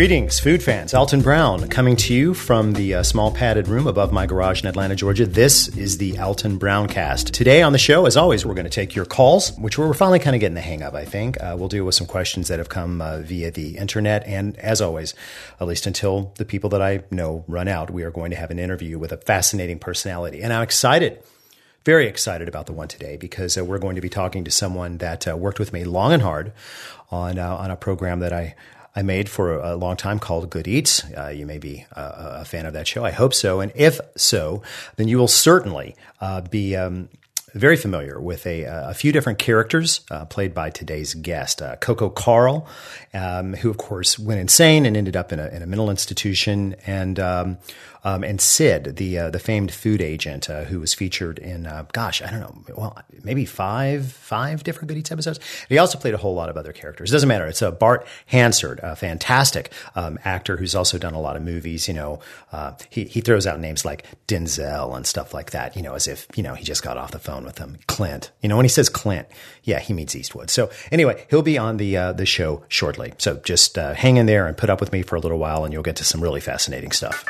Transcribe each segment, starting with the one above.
Greetings, food fans. Alton Brown coming to you from the small padded room above my garage in Atlanta, Georgia. This is the Alton Brown Cast. Today on the show, as always, we're going to take your calls, which we're finally kind of getting the hang of, I think. We'll deal with some questions that have come via the internet. And as always, at least until the people that I know run out, we are going to have an interview with a fascinating personality. And I'm excited. Very excited about the one today because we're going to be talking to someone that worked with me long and hard on a program that I made for a long time called Good Eats. You may be a fan of that show. I hope so. And if so, then you will certainly be very familiar with a few different characters played by today's guest. Coco Carl, who, of course, went insane and ended up in a mental institution, and Sid, the famed food agent who was featured in, I don't know, well, maybe five different Good Eats episodes. He also played a whole lot of other characters. It doesn't matter. It's Bart Hansard, a fantastic actor who's also done a lot of movies. You know, he throws out names like Denzel and stuff like that, you know, as if, you know, he just got off the phone with him. Clint. You know, when he says Clint, yeah, he means Eastwood. So anyway, he'll be on the show shortly. So just hang in there and put up with me for a little while and you'll get to some really fascinating stuff.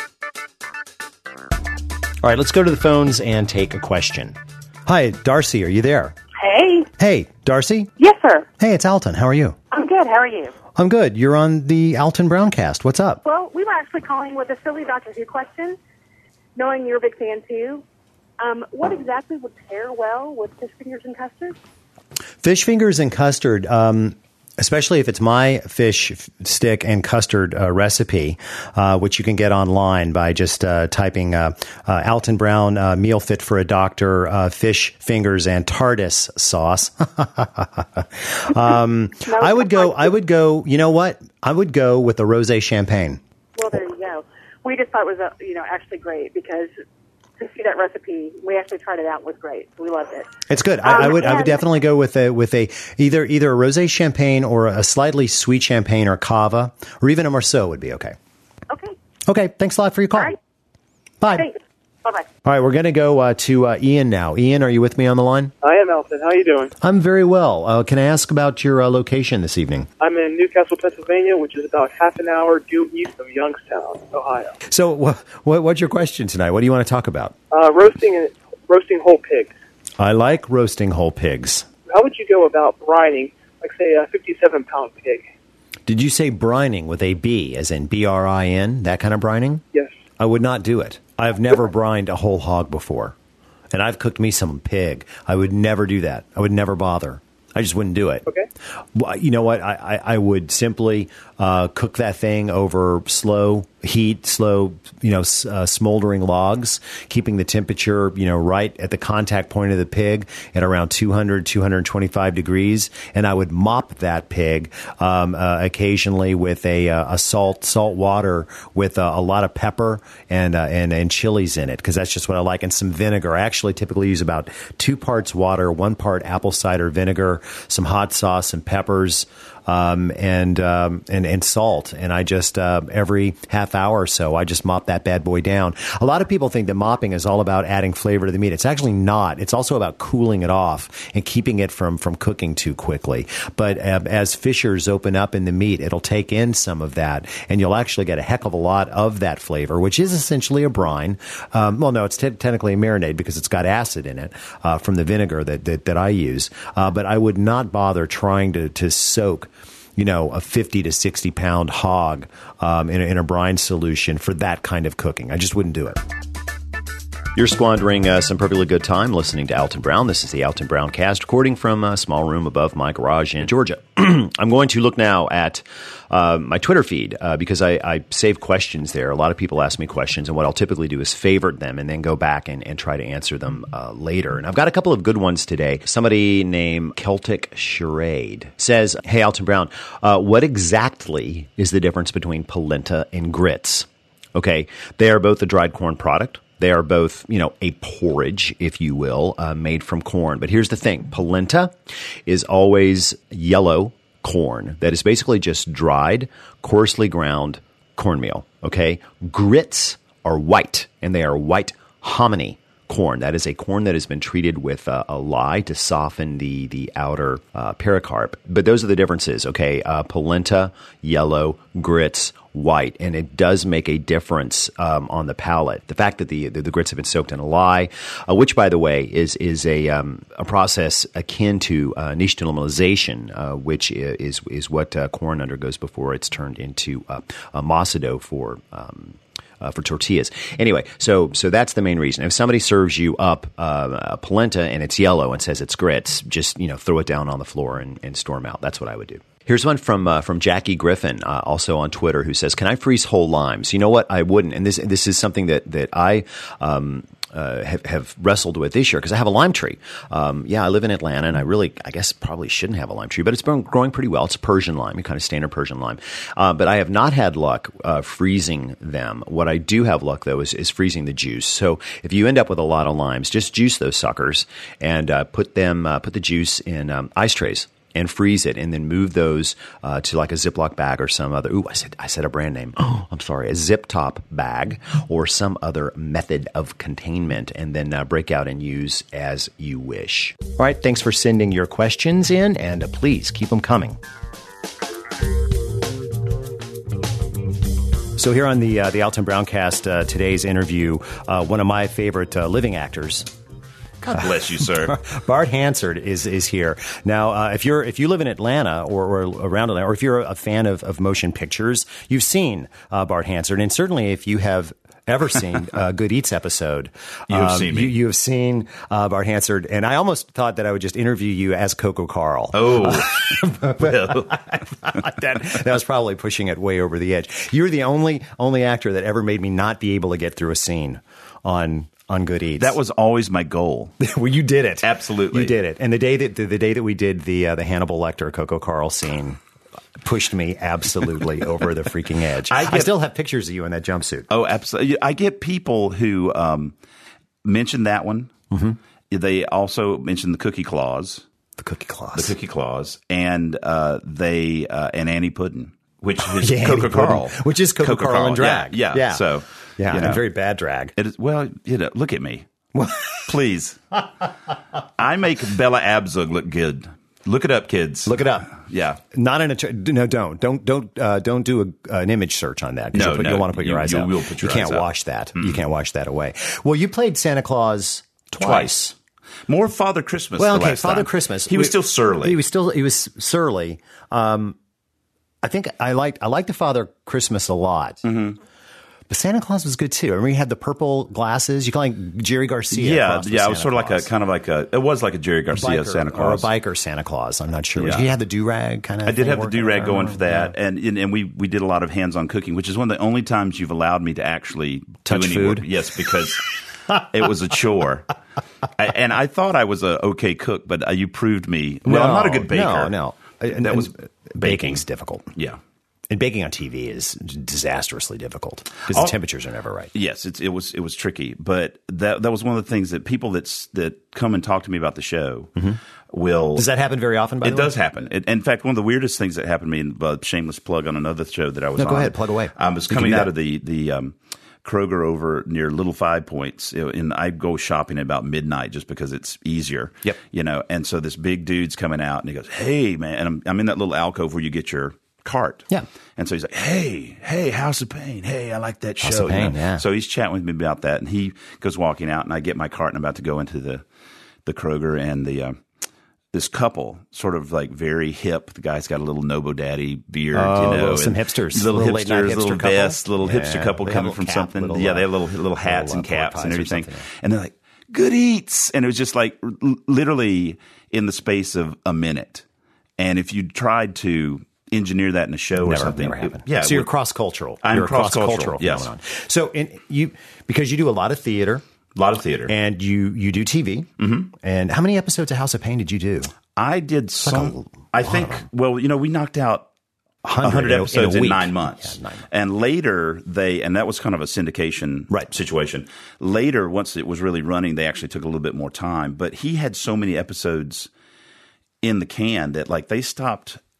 All right, let's go to the phones and take a question. Hi, Darcy, are you there? Hey. Hey, Darcy? Yes, sir. Hey, it's Alton. How are you? I'm good. How are you? I'm good. You're on the Alton Brown Cast. What's up? Well, we were actually calling with a silly Doctor Who question, knowing you're a big fan, too. What exactly would pair well with fish fingers and custard? Fish fingers and custard, especially if it's my fish stick and custard recipe, which you can get online by just typing Alton Brown meal fit for a doctor, fish fingers and TARDIS sauce. I would go, you know what? I would go with the rosé champagne. Well, there you go. We just thought it was, actually great because to see that recipe, we actually tried it out. It was great. We loved it. It's good. I would definitely go with either a rosé champagne or a slightly sweet champagne or cava, or even a Marceau would be okay. Okay. Thanks a lot for your call. All right. Bye. Thanks. Bye-bye. All right, we're going to go to Ian now. Ian, are you with me on the line? I am, Alton. How are you doing? I'm very well. Can I ask about your location this evening? I'm in Newcastle, Pennsylvania, which is about half an hour due east of Youngstown, Ohio. So what's your question tonight? What do you want to talk about? Roasting whole pigs. I like roasting whole pigs. How would you go about brining, like, say, a 57-pound pig? Did you say brining with a B, as in B-R-I-N, that kind of brining? Yes. I would not do it. I've never brined a whole hog before, and I've cooked me some pig. I would never do that. I would never bother. I just wouldn't do it. Okay. Well, you know what? I would simply cook that thing over slow heat, smoldering logs, keeping the temperature, right at the contact point of the pig at around 200, 225 degrees. And I would mop that pig occasionally with a salt water with a lot of pepper and chilies in it, because that's just what I like, and some vinegar. I actually typically use about 2 parts water, 1 part apple cider vinegar, some hot sauce, some peppers, and salt. And I just, every half hour or so, I just mop that bad boy down. A lot of people think that mopping is all about adding flavor to the meat. It's actually not. It's also about cooling it off and keeping it from cooking too quickly. But as fissures open up in the meat, it'll take in some of that, and you'll actually get a heck of a lot of that flavor, which is essentially a brine. Well, no, it's technically a marinade because it's got acid in it from the vinegar that I use. But I would not bother trying to soak a 50 to 60 pound hog in a brine solution for that kind of cooking. I just wouldn't do it. You're squandering some perfectly good time listening to Alton Brown. This is the Alton Brown Cast, recording from a small room above my garage in Georgia. I'm going to look now at my Twitter feed because I save questions there. A lot of people ask me questions, and what I'll typically do is favorite them and then go back and try to answer them later. And I've got a couple of good ones today. Somebody named Celtic Charade says, "Hey, Alton Brown, what exactly is the difference between polenta and grits?" Okay, they are both a dried corn product. They are both, a porridge, if you will, made from corn. But here's the thing. Polenta is always yellow corn that is basically just dried, coarsely ground cornmeal, okay? Grits are white, and they are white hominy corn. That is a corn that has been treated with a lye to soften the outer pericarp. But those are the differences, okay? Polenta, yellow, grits, white, and it does make a difference on the palate. The fact that the grits have been soaked in a lye, which, by the way, is a process akin to nixtamalization, which is what corn undergoes before it's turned into masa dough for tortillas. Anyway, so that's the main reason. If somebody serves you up a polenta and it's yellow and says it's grits, just throw it down on the floor and storm out. That's what I would do. Here's one from Jackie Griffin, also on Twitter, who says, "Can I freeze whole limes?" You know what? I wouldn't. And this is something that I have wrestled with this year because I have a lime tree. I live in Atlanta, and I guess probably shouldn't have a lime tree, but it's been growing pretty well. It's a Persian lime, a kind of standard Persian lime. But I have not had luck freezing them. What I do have luck, though, is freezing the juice. So if you end up with a lot of limes, just juice those suckers and put the juice in ice trays and freeze it, and then move those to like a Ziploc bag or some other. Ooh, I said a brand name. Oh, I'm sorry, a zip top bag or some other method of containment, and then break out and use as you wish. All right, thanks for sending your questions in, and please keep them coming. So here on the Alton Browncast, today's interview, one of my favorite living actors. God bless you, sir. Bart Hansard is here now. If you live in Atlanta or around Atlanta, or if you're a fan of motion pictures, you've seen Bart Hansard, and certainly if you have ever seen a Good Eats episode, you have seen me. You have seen Bart Hansard, and I almost thought that I would just interview you as Coco Carl. Oh, that was probably pushing it way over the edge. You're the only actor that ever made me not be able to get through a scene on Good Eats. That was always my goal. Well, you did it. Absolutely. You did it. And the day that we did the Hannibal Lecter Coco Carl scene pushed me absolutely over the freaking edge. I still have pictures of you in that jumpsuit. Oh, absolutely. I get people who mention that one. Mm-hmm. They also mention the Cookie Claus. The Cookie Claus. And and Annie Puddin, which is Coco Carl. Which is Coco Carl in drag. Yeah. So, and very bad drag. It is, well, look at me. Please. I make Bella Abzug look good. Look it up, kids. Look it up. Yeah. Not in a no. Don't do an image search on that. No, you'll want to put your eyes out. You will put your eyes out. You can't wash that. Mm-hmm. You can't wash that away. Well, you played Santa Claus twice. More Father Christmas. Well, okay, Father Christmas. He was still surly. He was surly. I think I liked the Father Christmas a lot. Mm-hmm. But Santa Claus was good too. I remember he had the purple glasses. You call like Jerry Garcia. Yeah. It was sort of it was like a Jerry Garcia Santa Claus. Or a biker Santa Claus. I'm not sure. Yeah. He had the do-rag kind of. I did have the do-rag going for that. Yeah. And we did a lot of hands-on cooking, which is one of the only times you've allowed me to actually touch food. Work. Yes, because it was a chore. And I thought I was a okay cook, but you proved me. Well, I'm not a good baker. No. Baking's difficult. Yeah. And baking on TV is disastrously difficult because the temperatures are never right. Yes, it was tricky, but that was one of the things that people that come and talk to me about the show will. Does that happen very often? By the way, it does happen. In fact, one of the weirdest things that happened to me, shameless plug on another show that I was on. Go ahead, plug away. I was coming out of the Kroger over near Little Five Points, and I go shopping at about midnight just because it's easier. Yep. And so this big dude's coming out, and he goes, "Hey, man," and I'm in that little alcove where you get your cart. Yeah. And so he's like, hey, House of Pain. Hey, I like that show. House of Pain, yeah. So he's chatting with me about that, and he goes walking out, and I get my cart, and I'm about to go into the Kroger, and this couple, sort of like very hip. The guy's got a little Nobo Daddy beard, some hipsters, little hipsters, little vest, little hipster couple coming from something. They have little hats and caps and everything. And they're like, Good Eats. And it was just like literally in the space of a minute. And if you tried to engineer that in a show or something. Never happened. So you're cross-cultural. I'm cross-cultural, yes. Phenomenon. So because you do a lot of theater. A lot of theater. And you do TV. Mm-hmm. And how many episodes of House of Pain did you do? I did some. I think, we knocked out 100 episodes in 9 months. Yeah, 9 months. And later, and that was kind of a syndication situation. Later, once it was really running, they actually took a little bit more time. But he had so many episodes in the can that they stopped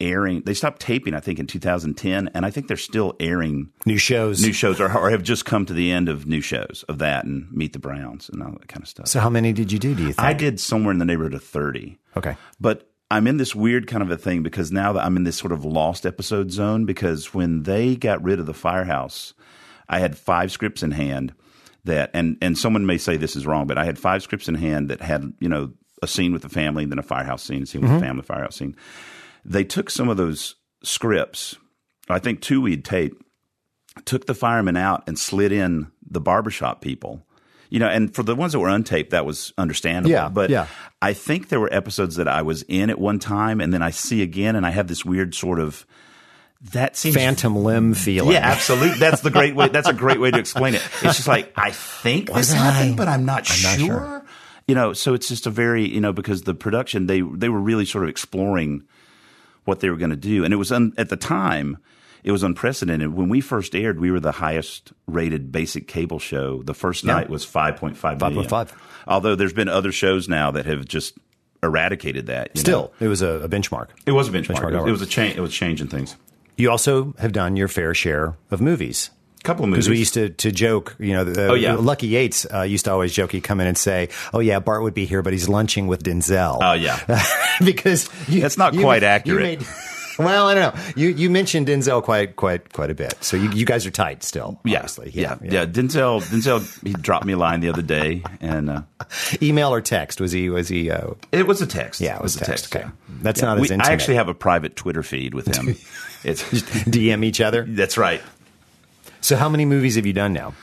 airing. They stopped taping, I think, in 2010, and I think they're still airing new shows, or have just come to the end of new shows of that and Meet the Browns and all that kind of stuff. So how many did you do you think? I did somewhere in the neighborhood of 30. Okay. But I'm in this weird kind of a thing because now that I'm in this sort of lost episode zone, because when they got rid of the Firehouse, I had 5 scripts in hand that, and someone may say this is wrong, but I had 5 scripts in hand that had, a scene with the family, then a firehouse scene, a scene with the family, firehouse scene. They took some of those scripts, I think 2 we'd taped, took the firemen out and slid in the barbershop people. And for the ones that were untaped, that was understandable. Yeah, but yeah. I think there were episodes that I was in at one time, and then I see again, and I have this weird sort of that seems phantom limb feeling. Yeah, absolutely. That's the great way. That's a great way to explain it. It's just like I think this happened, but I'm not sure. So it's just a very because the production they were really sort of exploring what they were going to do, and it was at the time. It was unprecedented. When we first aired, we were the highest rated basic cable show. The first night was 5.5 million. 5.5. Although there's been other shows now that have just eradicated that. Still, it was a benchmark. It was a benchmark. It was a change. It was changing things. You also have done your fair share of movies. Couple of movies. Because we used to joke, Lucky Yates used to always joke, he'd come in and say, oh yeah, Bart would be here, but he's lunching with Denzel. Oh yeah. Because that's not quite accurate. Well, I don't know. You mentioned Denzel quite a bit, so you guys are tight still. Obviously. Yeah. Denzel, he dropped me a line the other day, and email or text was he? It was a text. Yeah, it was a text. Okay, yeah. That's not as intimate. I actually have a private Twitter feed with him. It's DM each other. That's right. So, how many movies have you done now?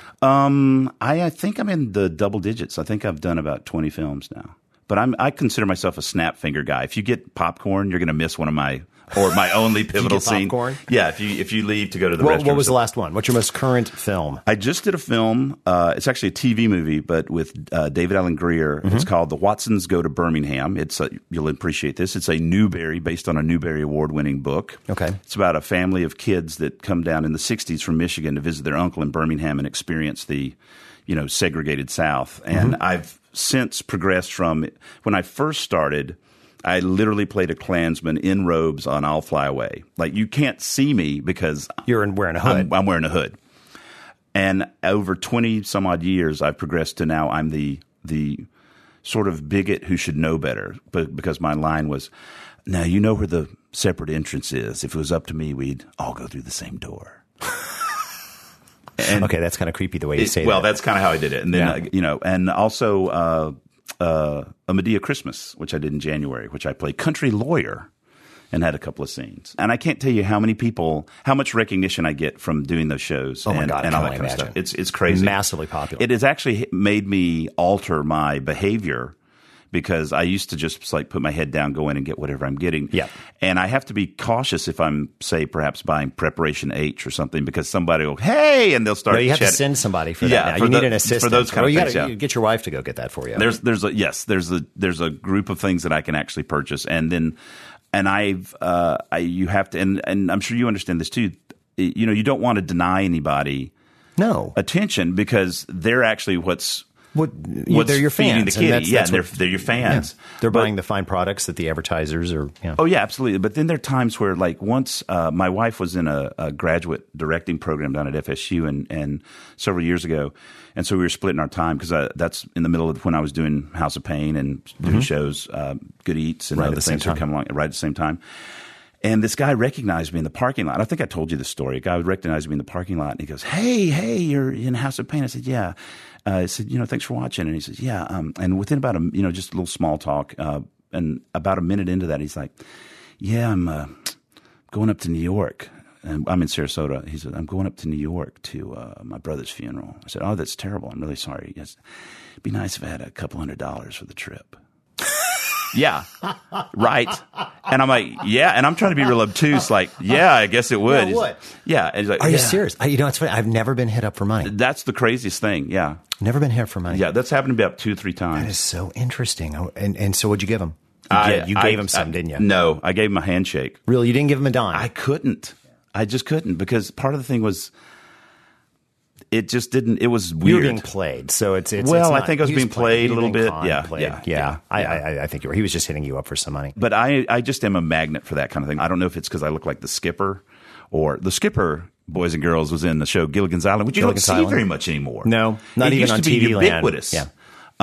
I think I'm in the double digits. I think I've done about 20 films now. But I consider myself a snap finger guy. If you get popcorn, you're going to miss one of my only pivotal scene. Popcorn? Yeah, if you leave to go to the restaurant. What was the last one? What's your most current film? I just did a film. It's actually a TV movie, but with David Alan Grier. Mm-hmm. It's called The Watsons Go to Birmingham. You'll appreciate this. It's based on a Newbery Award-winning book. Okay. It's about a family of kids that come down in the 60s from Michigan to visit their uncle in Birmingham and experience the, segregated South. And I've since progressed from when I first started. I literally played a Klansman in robes on I'll Fly Away. Like, you can't see me because you're wearing a hood. I'm wearing a hood. And over 20 some odd years, I've progressed to now I'm the sort of bigot who should know better. But because my line was, now you know where the separate entrance is. If it was up to me, we'd all go through the same door. And okay, that's kind of creepy the way you say that. Well, that's kind of how I did it. And then, and also A Medea Christmas, which I did in January, which I played country lawyer and had a couple of scenes. And I can't tell you how much recognition I get from doing those shows and all that kind of stuff. It's crazy. Massively popular. It has actually made me alter my behavior because I used to just put my head down, go in and get whatever I'm getting. Yeah. And I have to be cautious if I'm, say, perhaps buying Preparation H or something because somebody will, hey, and they'll start. No, you have to send somebody for that now. You need an assistant. For those kind of things, you get your wife to go get that for you. There's a group of things that I can actually purchase. And then, you have to, and I'm sure you understand this too. You don't want to deny anybody attention because they're actually what's they're your fans. The kitty. They're your fans. Yeah. They're buying the fine products that the advertisers are. Yeah. Oh, yeah, absolutely. But then there are times where, once my wife was in a graduate directing program down at FSU and several years ago. And so we were splitting our time because that's in the middle of when I was doing House of Pain and doing shows, Good Eats and other things that come along right at the same time. And this guy recognized me in the parking lot. I think I told you the story. A guy recognized me in the parking lot, and he goes, hey, you're in House of Pain. I said, yeah. I said, thanks for watching. And he says, yeah. And within about just a little small talk, and about a minute into that, he's like, yeah, I'm going up to New York. And I'm in Sarasota. He said, I'm going up to New York to my brother's funeral. I said, oh, that's terrible. I'm really sorry. He goes, it'd be nice if I had $200 for the trip. Yeah, right. And I'm like, yeah. And I'm trying to be real obtuse, like, yeah, I guess it would. Well, what? Yeah. And he's like, are you serious? It's funny. I've never been hit up for money. That's the craziest thing. Yeah. Never been hit up for money. Yeah. That's happened to me about 2-3 times. That is so interesting. And so what'd you give him? You gave him some, didn't you? No, I gave him a handshake. Really? You didn't give him a dime? I couldn't. I just couldn't because part of the thing was it just didn't. It was weird. You were being played, so it's well. Not, I think I was being played a little bit. Yeah. I think you were. He was just hitting you up for some money. But I just am a magnet for that kind of thing. I don't know if it's because I look like the Skipper, or the Skipper, boys and girls, was in the show Gilligan's Island, which you don't see very much anymore. No, not even on TV land. Ubiquitous. Yeah.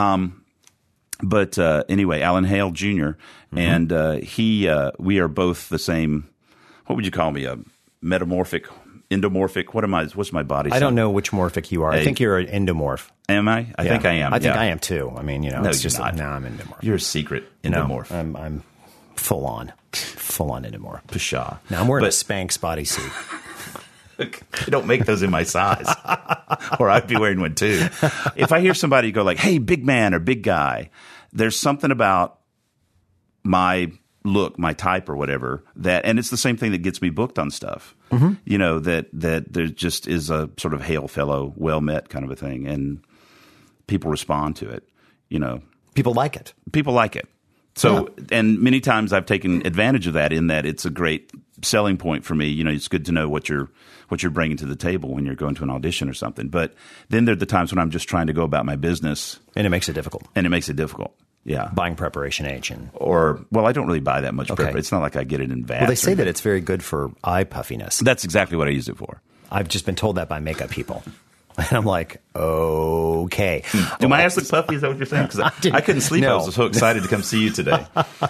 But anyway, Alan Hale Jr. And we are both the same. What would you call me? A metamorphic, endomorphic? What am I? What's my body? I don't know which morphic you are. I think you're an endomorph. Am I? I think I am. I think I am too. I mean, no, it's just not. I'm endomorph. You're a secret endomorph. No, I'm full on endomorph. Pshaw. Now I'm wearing a Spanx bodysuit. They don't make those in my size, or I'd be wearing one too. If I hear somebody go like, "Hey, big man" or "big guy," there's something about my look, my type, or whatever and it's the same thing that gets me booked on stuff. Mm-hmm. That there just is a sort of hail fellow, well met kind of a thing, and people respond to it. People like it. People like it. So, and many times I've taken advantage of that in that it's a great selling point for me. It's good to know what you're bringing to the table when you're going to an audition or something. But then there are the times when I'm just trying to go about my business. And it makes it difficult. Yeah. Buying preparation H. I don't really buy that much prep. It's not like I get it in vats. Well, they say that it's very good for eye puffiness. That's exactly what I use it for. I've just been told that by makeup people. And I'm like, okay. Do my eyes look puffy? Is that what you're saying? Because I couldn't sleep. No. I was so excited to come see you today.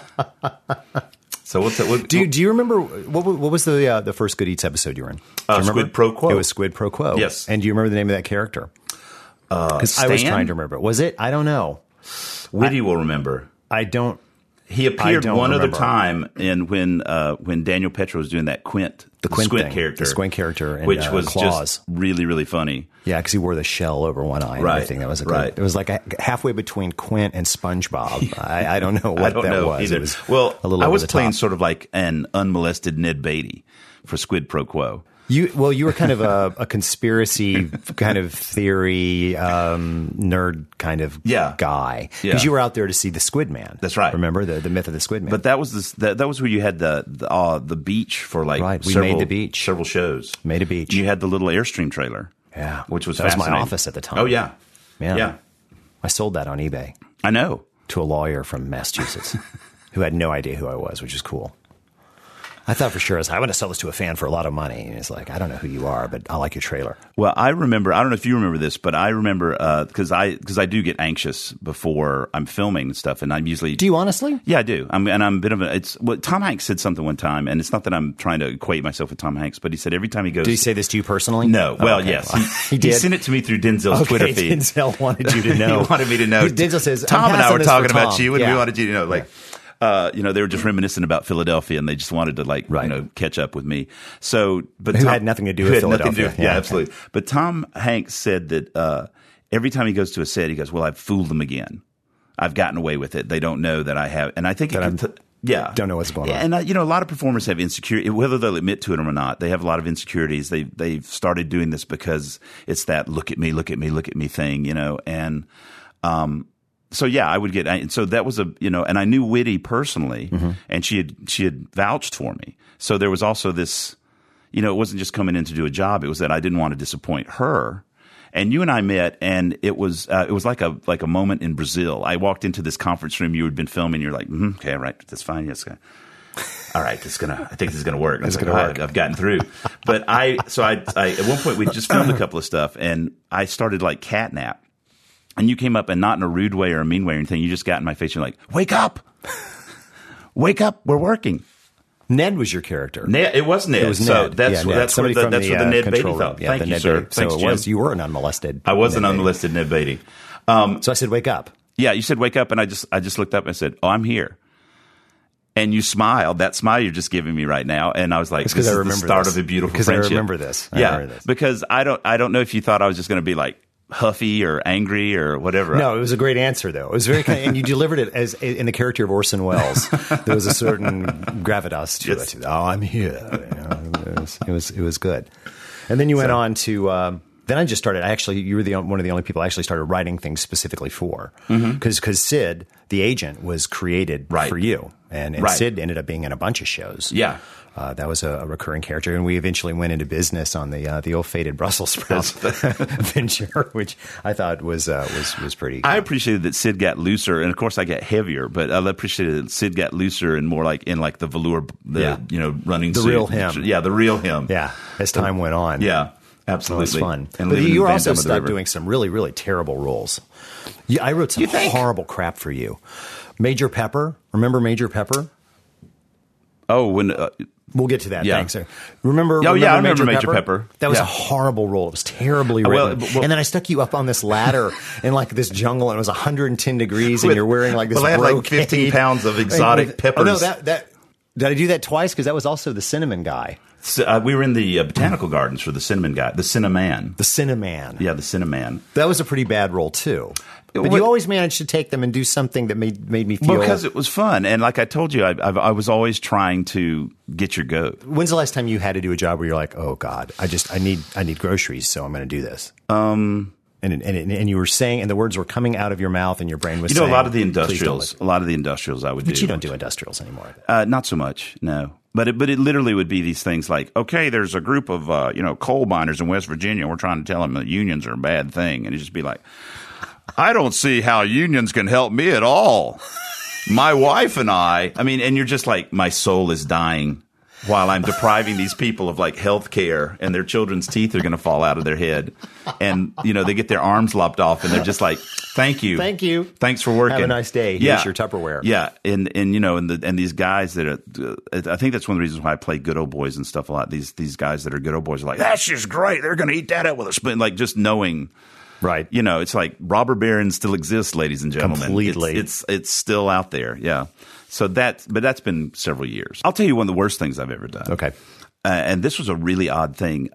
So do you remember what was the first Good Eats episode you were in? Squid Pro Quo. It was Squid Pro Quo. Yes. And do you remember the name of that character? Because I was trying to remember. Was it? I don't know. Whitty will remember. I don't. He appeared one other time when Daniel Petro was doing that Squint character. The Squint character. And, which was Claws. Just really, really funny. Yeah, because he wore the shell over one eye and everything. That was it was like halfway between Quint and SpongeBob. I don't know what that was. Either. It was I was playing sort of like an unmolested Ned Beatty for Squid Pro Quo. You were kind of a conspiracy kind of theory nerd kind of guy because you were out there to see the Squid Man. That's right. Remember the myth of the Squid Man? But that was that was where you had the beach for like we made the beach, several shows. Made a beach. You had the little Airstream trailer. Yeah, which was that fascinating. was my office at the time. Oh yeah. I sold that on eBay. I know, to a lawyer from Massachusetts who had no idea who I was, which is cool. I thought for sure, I want to sell this to a fan for a lot of money. And he's like, I don't know who you are, but I like your trailer. Well, I remember, I don't know if you remember this, but I remember because I do get anxious before I'm filming and stuff. And I'm usually. Do you honestly? Yeah, I do. I'm a bit of Tom Hanks said something one time, and it's not that I'm trying to equate myself with Tom Hanks, but he said every time he goes. Did he say this to you personally? No. Well, yes. He did. He sent it to me through Denzel's Twitter feed. Denzel wanted you to know. He wanted me to know. Denzel says, Tom and I were talking about you, and we wanted you to know, like. They were just reminiscent about Philadelphia, and they just wanted to catch up with me. So, but who had nothing to do with Philadelphia? Yeah, absolutely. But Tom Hanks said that every time he goes to a set, he goes, "Well, I've fooled them again. I've gotten away with it. They don't know that I have." And I think don't know what's going on. And a lot of performers have insecurity, whether they'll admit to it or not. They have a lot of insecurities. They've started doing this because it's that look at me thing, and. So yeah, I would get. So that was and I knew Whitty personally, and she had vouched for me. So there was also this, it wasn't just coming in to do a job. It was that I didn't want to disappoint her. And you and I met, and it was like a moment in Brazil. I walked into this conference room you had been filming. You're like, okay, all right, that's fine. Yes, all right, I think this is gonna work. It's gonna work. I've gotten through. But I at one point we just filmed a couple of stuff, and I started like catnap. And you came up, and not in a rude way or a mean way or anything. You just got in my face. You're like, "Wake up! Wake up! We're working." Ned was your character. It was Ned. It was Ned. So that's what the Ned Beatty felt. Yeah, Thank you, sir. So Thanks, Jim. You were an unmolested. I was an unmolested Ned Beatty. So I said, "Wake up!" Yeah, you said, "Wake up," and I just looked up and I said, "Oh, I'm here." And you smiled. That smile you're just giving me right now, and I was like, "This is the start of a beautiful friendship." Because I remember this. Because I don't know if you thought I was just going to be like huffy or angry or whatever. No, it was a great answer though. It was very and you delivered it as in the character of Orson Welles. There was a certain gravitas to it. Oh, I'm here. It was good. And then you went on to Then I just started. You were one of the only people I actually started writing things specifically for, because Sid, the agent, was created for you, and Sid ended up being in a bunch of shows. Yeah. That was a recurring character, and we eventually went into business on the ill-fated Brussels sprouts venture, which I thought was pretty. I appreciated that Sid got looser, and of course I got heavier, but I appreciated that Sid got looser and more like in like the velour, running the suit. real him. Yeah, the real him. Yeah, as time went on. Yeah, absolutely, it was fun. And but you were also stuck doing some really, really terrible roles. I wrote some horrible crap for you. Major Pepper, remember Major Pepper? Oh, when. We'll get to that. Yeah. Thanks. Remember I remember Major Pepper. That was a horrible role. It was terribly written. And then I stuck you up on this ladder in like this jungle, and it was 110 degrees, and you're wearing like this. Well, I had like 15 pounds of exotic peppers. Oh no, that did I do that twice? Because that was also the cinnamon guy. So, we were in the botanical gardens for the cinnamon guy, the Cinnaman. The Cinnaman. Yeah, the Cinnaman. That was a pretty bad role too. But you always managed to take them and do something that made me feel... Because it was fun. And like I told you, I was always trying to get your goat. When's the last time you had to do a job where you're like, oh, God, I need groceries, so I'm going to do this? And you were saying, and the words were coming out of your mouth, and your brain was saying... a lot of the industrials I would do. But you don't do industrials anymore. Not so much, no. But it literally would be these things like, okay, there's a group of coal miners in West Virginia. We're trying to tell them that unions are a bad thing. And it'd just be like... I don't see how unions can help me at all. My wife and I mean, and you're just like, my soul is dying while I'm depriving these people of like health care, and their children's teeth are going to fall out of their head. And, they get their arms lopped off, and they're just like, thank you. Thank you. Thanks for working. Have a nice day. Here's your Tupperware. Yeah. And these guys that are, I think that's one of the reasons why I play Good Old Boys and stuff a lot. These guys that are Good Old Boys are like, that's just great. They're going to eat that out with a spoon. Like just knowing. Right. It's like robber barons still exist, ladies and gentlemen. Completely. It's still out there. Yeah. So that's been several years. I'll tell you one of the worst things I've ever done. Okay. And this was a really odd thing.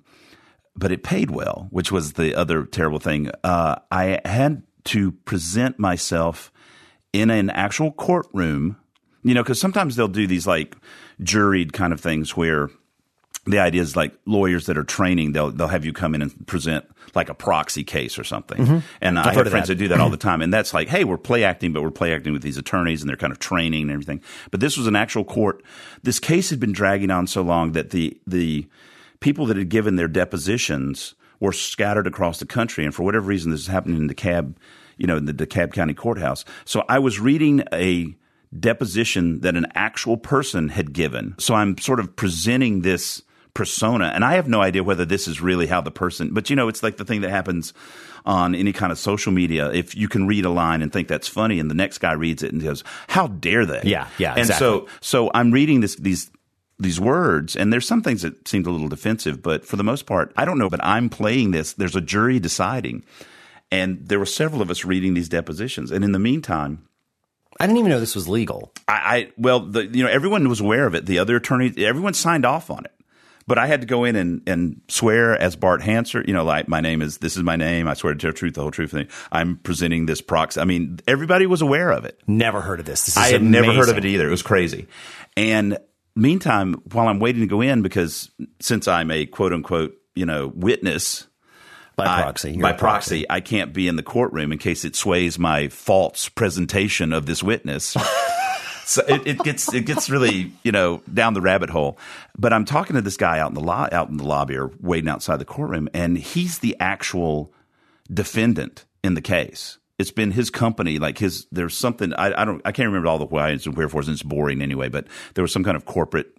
But it paid well, which was the other terrible thing. I had to present myself in an actual courtroom, because sometimes they'll do these like juried kind of things where the idea is like lawyers that are training, they'll have you come in and present like a proxy case or something. Mm-hmm. And I have friends that do that all the time. And that's like, hey, we're play acting, but we're play acting with these attorneys, and they're kind of training and everything. But this was an actual court. This case had been dragging on so long that the people that had given their depositions were scattered across the country. And for whatever reason, this is happening in DeKalb, in the DeKalb County Courthouse. So I was reading a deposition that an actual person had given. So I'm sort of presenting this persona, and I have no idea whether this is really how the person, but it's like the thing that happens on any kind of social media. If you can read a line and think that's funny, and the next guy reads it and goes, how dare they? Yeah, and exactly. So I'm reading these words, and there's some things that seemed a little defensive, but for the most part, I don't know, but I'm playing this. There's a jury deciding, and there were several of us reading these depositions, and in the meantime, I didn't even know this was legal. Everyone was aware of it. The other attorneys, everyone signed off on it. But I had to go in and swear as Bart Hanser, like this is my name. I swear to tell the truth, the whole truth. I'm presenting this proxy. I mean, everybody was aware of it. Never heard of this. I had never heard of it either. It was crazy. And meantime, while I'm waiting to go in, because since I'm a quote unquote, witness by proxy, I can't be in the courtroom in case it sways my false presentation of this witness. So it gets really, down the rabbit hole. But I'm talking to this guy out in the lobby or waiting outside the courtroom, and he's the actual defendant in the case. It's been his company, there's something I can't remember all the whys and wherefores, and it's boring anyway, but there was some kind of corporate,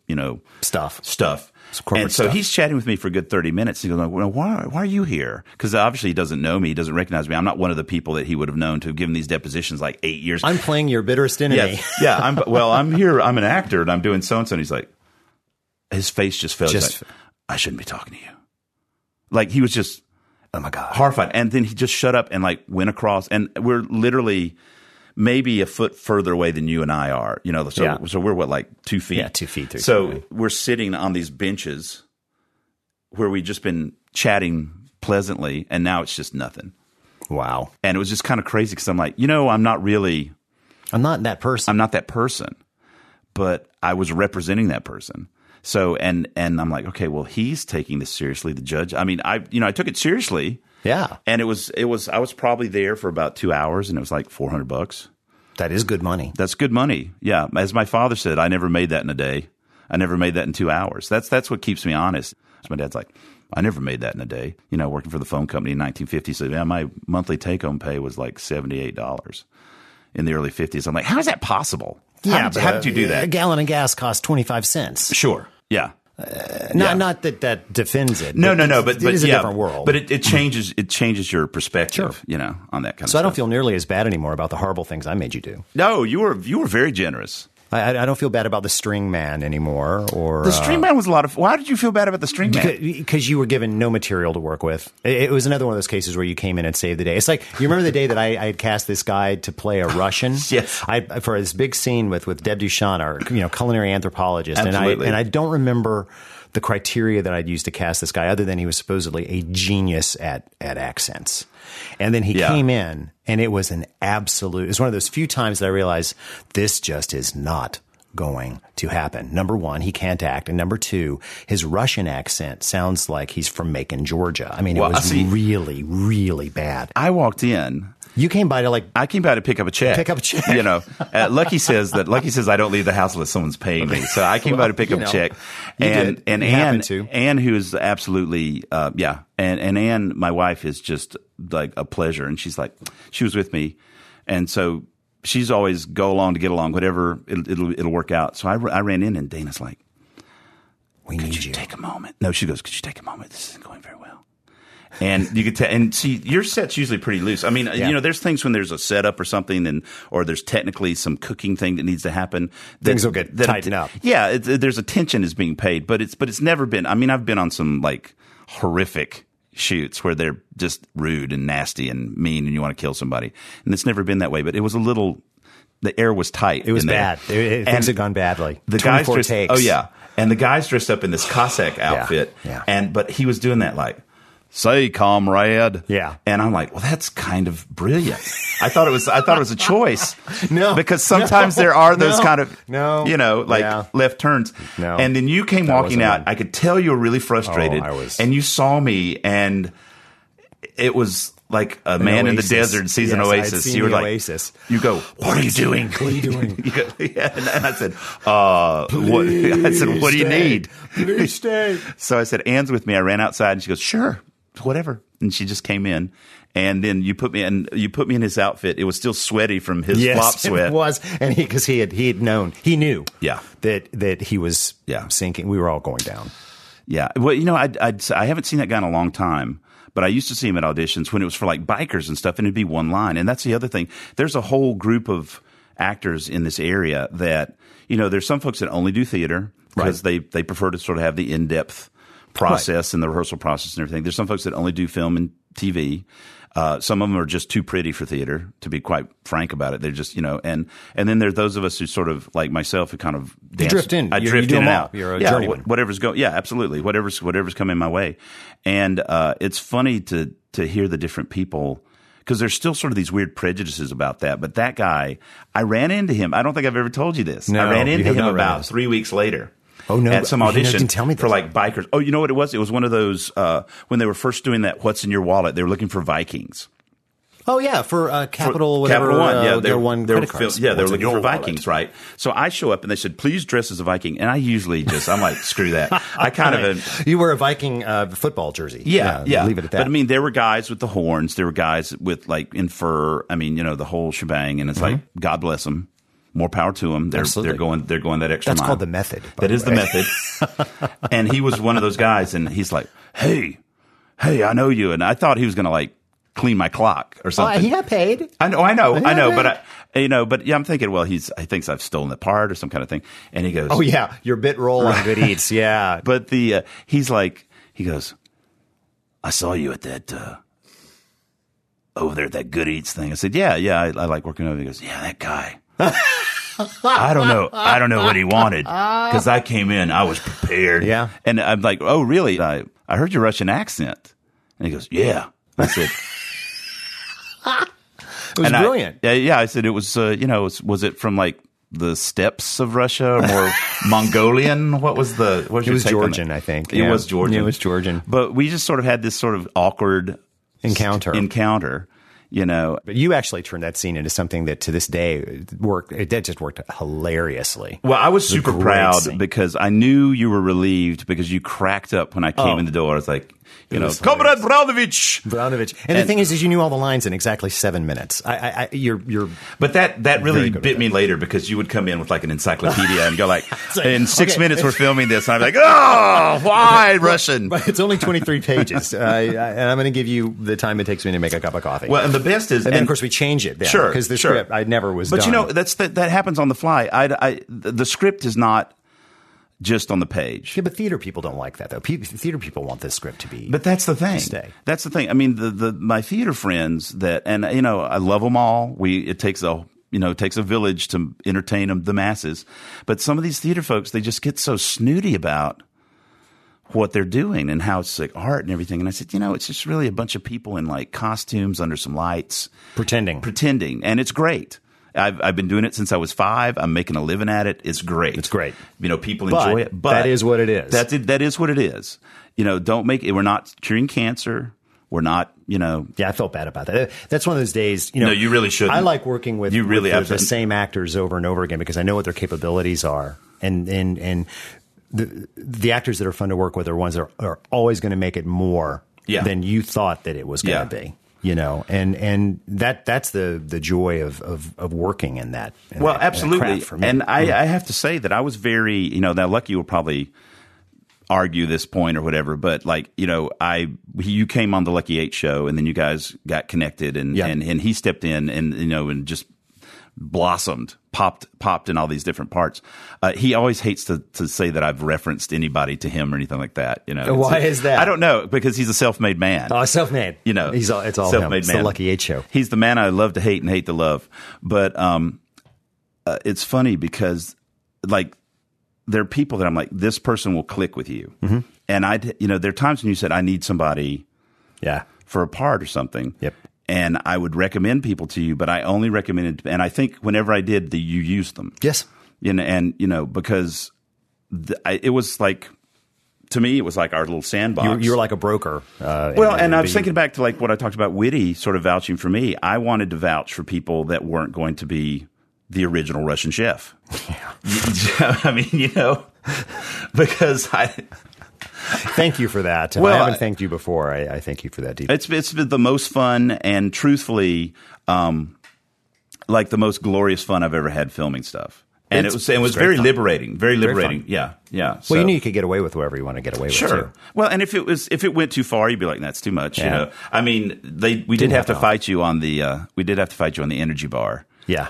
stuff. And so he's chatting with me for a good 30 minutes. He goes, well, why are you here? Because obviously he doesn't know me. He doesn't recognize me. I'm not one of the people that he would have known to have given these depositions like 8 years. I'm playing your bitterest enemy. Yeah. I'm here. I'm an actor, and I'm doing so-and-so. And he's like, his face just fell. Like, I shouldn't be talking to you. Like he was just, oh my God, horrified. And then he just shut up and went across. And we're literally maybe a foot further away than you and I are, So we're what, 2 feet? Yeah, 2 feet. 3 so feet. We're sitting on these benches where we've just been chatting pleasantly, and now it's just nothing. Wow. And it was just kind of crazy because I'm like, I'm not that person. I'm not that person, but I was representing that person. So, and I'm like, okay, well, he's taking this seriously. The judge, I mean, I took it seriously. Yeah. And I was probably there for about 2 hours, and it was like $400. That is good money. That's good money. Yeah. As my father said, I never made that in a day. I never made that in 2 hours. That's what keeps me honest. So my dad's like, I never made that in a day. Working for the phone company in 1950. So yeah, my monthly take-home pay was like $78 in the early 50s. I'm like, how is that possible? Yeah, how did you do that? A gallon of gas costs 25 cents. Sure. Yeah. Not that defends it. No. But it is a different world. But it changes your perspective, sure. On that kind of stuff. So I don't feel nearly as bad anymore about the horrible things I made you do. No, you were very generous. I don't feel bad about the string man anymore. Or the string man was a lot of. Why did you feel bad about the string man? Because you were given no material to work with. It was another one of those cases where you came in and saved the day. It's like, you remember the day that I had cast this guy to play a Russian? Yes. For this big scene with Deb Duchan, our culinary anthropologist, Absolutely. and I don't remember the criteria that I'd used to cast this guy, other than he was supposedly a genius at accents. And then he came in, and it was it was one of those few times that I realized this just is not going to happen. Number one, he can't act. And number two, his Russian accent sounds like he's from Macon, Georgia. I mean, it was really, really bad. I walked in. You came by to I came by to pick up a check. Lucky says I don't leave the house unless someone's paying me. So I came by to pick up a check. And Anne, who is absolutely, And Anne, my wife, is just like a pleasure. And she was with me. And so she's always go along to get along, whatever, it'll work out. So I ran in, and Dana's like, could you take a moment? No, she goes, could you take a moment? This isn't going very well. And you could tell, and see, your set's usually pretty loose. I mean, there's things when there's a setup or something, or there's technically some cooking thing that needs to happen. Things will get tightened up. Yeah, there's attention is being paid, but it's never been. I mean, I've been on some like horrific shoots where they're just rude and nasty and mean, and you want to kill somebody, and it's never been that way. But it was a little. The air was tight. It was bad. Things had gone badly. The guys dressed. Oh yeah, and the guys dressed up in this Cossack outfit. Yeah. But he was doing that like. Say, comrade. Yeah. And I'm like, well, that's kind of brilliant. I thought it was a choice. No. Because sometimes there are those kind of, left turns. No. And then you came walking out. I could tell you were really frustrated. I was. And you saw me, and it was like a man in the desert sees an oasis. You were like, Oasis. You go, what are you doing? What are you doing? You go, and I said, what do you need? Please stay. So I said, Anne's with me. I ran outside, and she goes, sure. Whatever. And she just came in, and then you put me in his outfit. It was still sweaty from his flop sweat. It was, and because he knew that he was sinking. We were all going down. Yeah. Well, I haven't seen that guy in a long time, but I used to see him at auditions when it was for like bikers and stuff, and it'd be one line. And that's the other thing. There's a whole group of actors in this area that, there's some folks that only do theater because they prefer to sort of have the in-depth process and the rehearsal process and everything. There's some folks that only do film and TV. Some of them are just too pretty for theater, to be quite frank about it. They're just, and then there's those of us who sort of, like myself, who kind of dance. You drift in. I drift in and out. You're a journeyman. Whatever's going. Yeah, absolutely. Whatever's coming my way. And it's funny to hear the different people, because there's still sort of these weird prejudices about that. But that guy, I ran into him. I don't think I've ever told you this. No, I ran into him about 3 weeks later. Oh, no. At some audition didn't tell me for like bikers. Oh, you know what it was? It was one of those, when they were first doing that What's in Your Wallet, they were looking for Vikings. Oh, yeah, for Capital One. Yeah, they were looking for Vikings, right? So I show up, and they said, please dress as a Viking. And I usually I'm like, screw that. I kind of... You wear a Viking football jersey. Yeah. Leave it at that. But I mean, there were guys with the horns. There were guys with like in fur. I mean, the whole shebang. And it's like, God bless them. More power to them. They're going that extra mile. That's called the method. That is the method. And he was one of those guys, and he's like, hey, I know you. And I thought he was going to like clean my clock or something. He got paid. I know. But I'm thinking, well, he thinks I've stolen the part or some kind of thing. And he goes, oh yeah, your bit roll on Good Eats. Yeah. But he goes, I saw you at that, over there at that Good Eats thing. I said, yeah, I like working over. He goes, yeah, that guy. I don't know what he wanted, because I came in, I was prepared. Yeah. And I'm like, oh, really? I heard your Russian accent. And he goes, yeah. I said, it was brilliant. I said, it was, was it from like the steppes of Russia, or more Mongolian. What was your take on that? Georgian, I think. It was Georgian. It was Georgian. But we just sort of had this sort of awkward encounter. But you actually turned that scene into something that to this day worked. It just worked hilariously. Well, I was super proud because I knew you were relieved because you cracked up when I came in the door. I was like, Comrade Brownovich. And the thing is you knew all the lines in exactly 7 minutes. But that really bit me later because you would come in with like an encyclopedia and go like in 6 minutes we're filming this, and I'm like, oh, why Russian? But it's only 23 pages, and I'm going to give you the time it takes me to make a cup of coffee. Well, and the best is, and then of course we change it, sure, because the script I never was. But done. that happens on the fly. The script is not just on the page. Yeah, but theater people don't like that, though. Theater people want this script to be. But that's the thing. Stay. That's the thing. I mean, my theater friends I love them all. It takes a village to entertain the masses. But some of these theater folks, they just get so snooty about what they're doing and how it's like art and everything. And I said, it's just really a bunch of people in like costumes under some lights, pretending, and it's great. I've been doing it since I was 5. I'm making a living at it. It's great. It's great. People enjoy it. But that is what it is. That is what it is. Don't make it. We're not curing cancer. We're not, Yeah, I felt bad about that. That's one of those days, No, you really shouldn't. I like working with the same actors over and over again because I know what their capabilities are. And the actors that are fun to work with are ones that are always going to make it more than you thought that it was going to be. And that's the joy of working in that. Absolutely. For me. And I have to say that I was very, now Lucky will probably argue this point or whatever, but you came on the Lucky 8 show and then you guys got connected and he stepped in and just blossomed, popped in all these different parts. He always hates to say that I've referenced anybody to him or anything like that. Why is that? I don't know, because he's a self-made man. Oh, self-made. It's all self-made man. It's the Lucky 8 show. He's the man I love to hate and hate to love. But it's funny because there are people that I'm like, this person will click with you. Mm-hmm. And there are times when you said I need somebody, for a part or something. Yep. And I would recommend people to you, but I only recommended, and I think whenever I did, you used them. Yes. Because it was like, to me, it was like our little sandbox. You were like a broker. And I was thinking back to like what I talked about, Witty sort of vouching for me. I wanted to vouch for people that weren't going to be the original Russian chef. Yeah. I mean, because Thank you for that. I haven't thanked you before. I thank you for that. It's been the most fun and truthfully, like the most glorious fun I've ever had filming stuff. And it was very liberating, very liberating. Yeah. Well, you knew you could get away with whatever you want to get away with. Sure. Too. Well, and if it went too far, you'd be like, that's too much. Yeah. I mean, we did have to fight you on the energy bar. Yeah.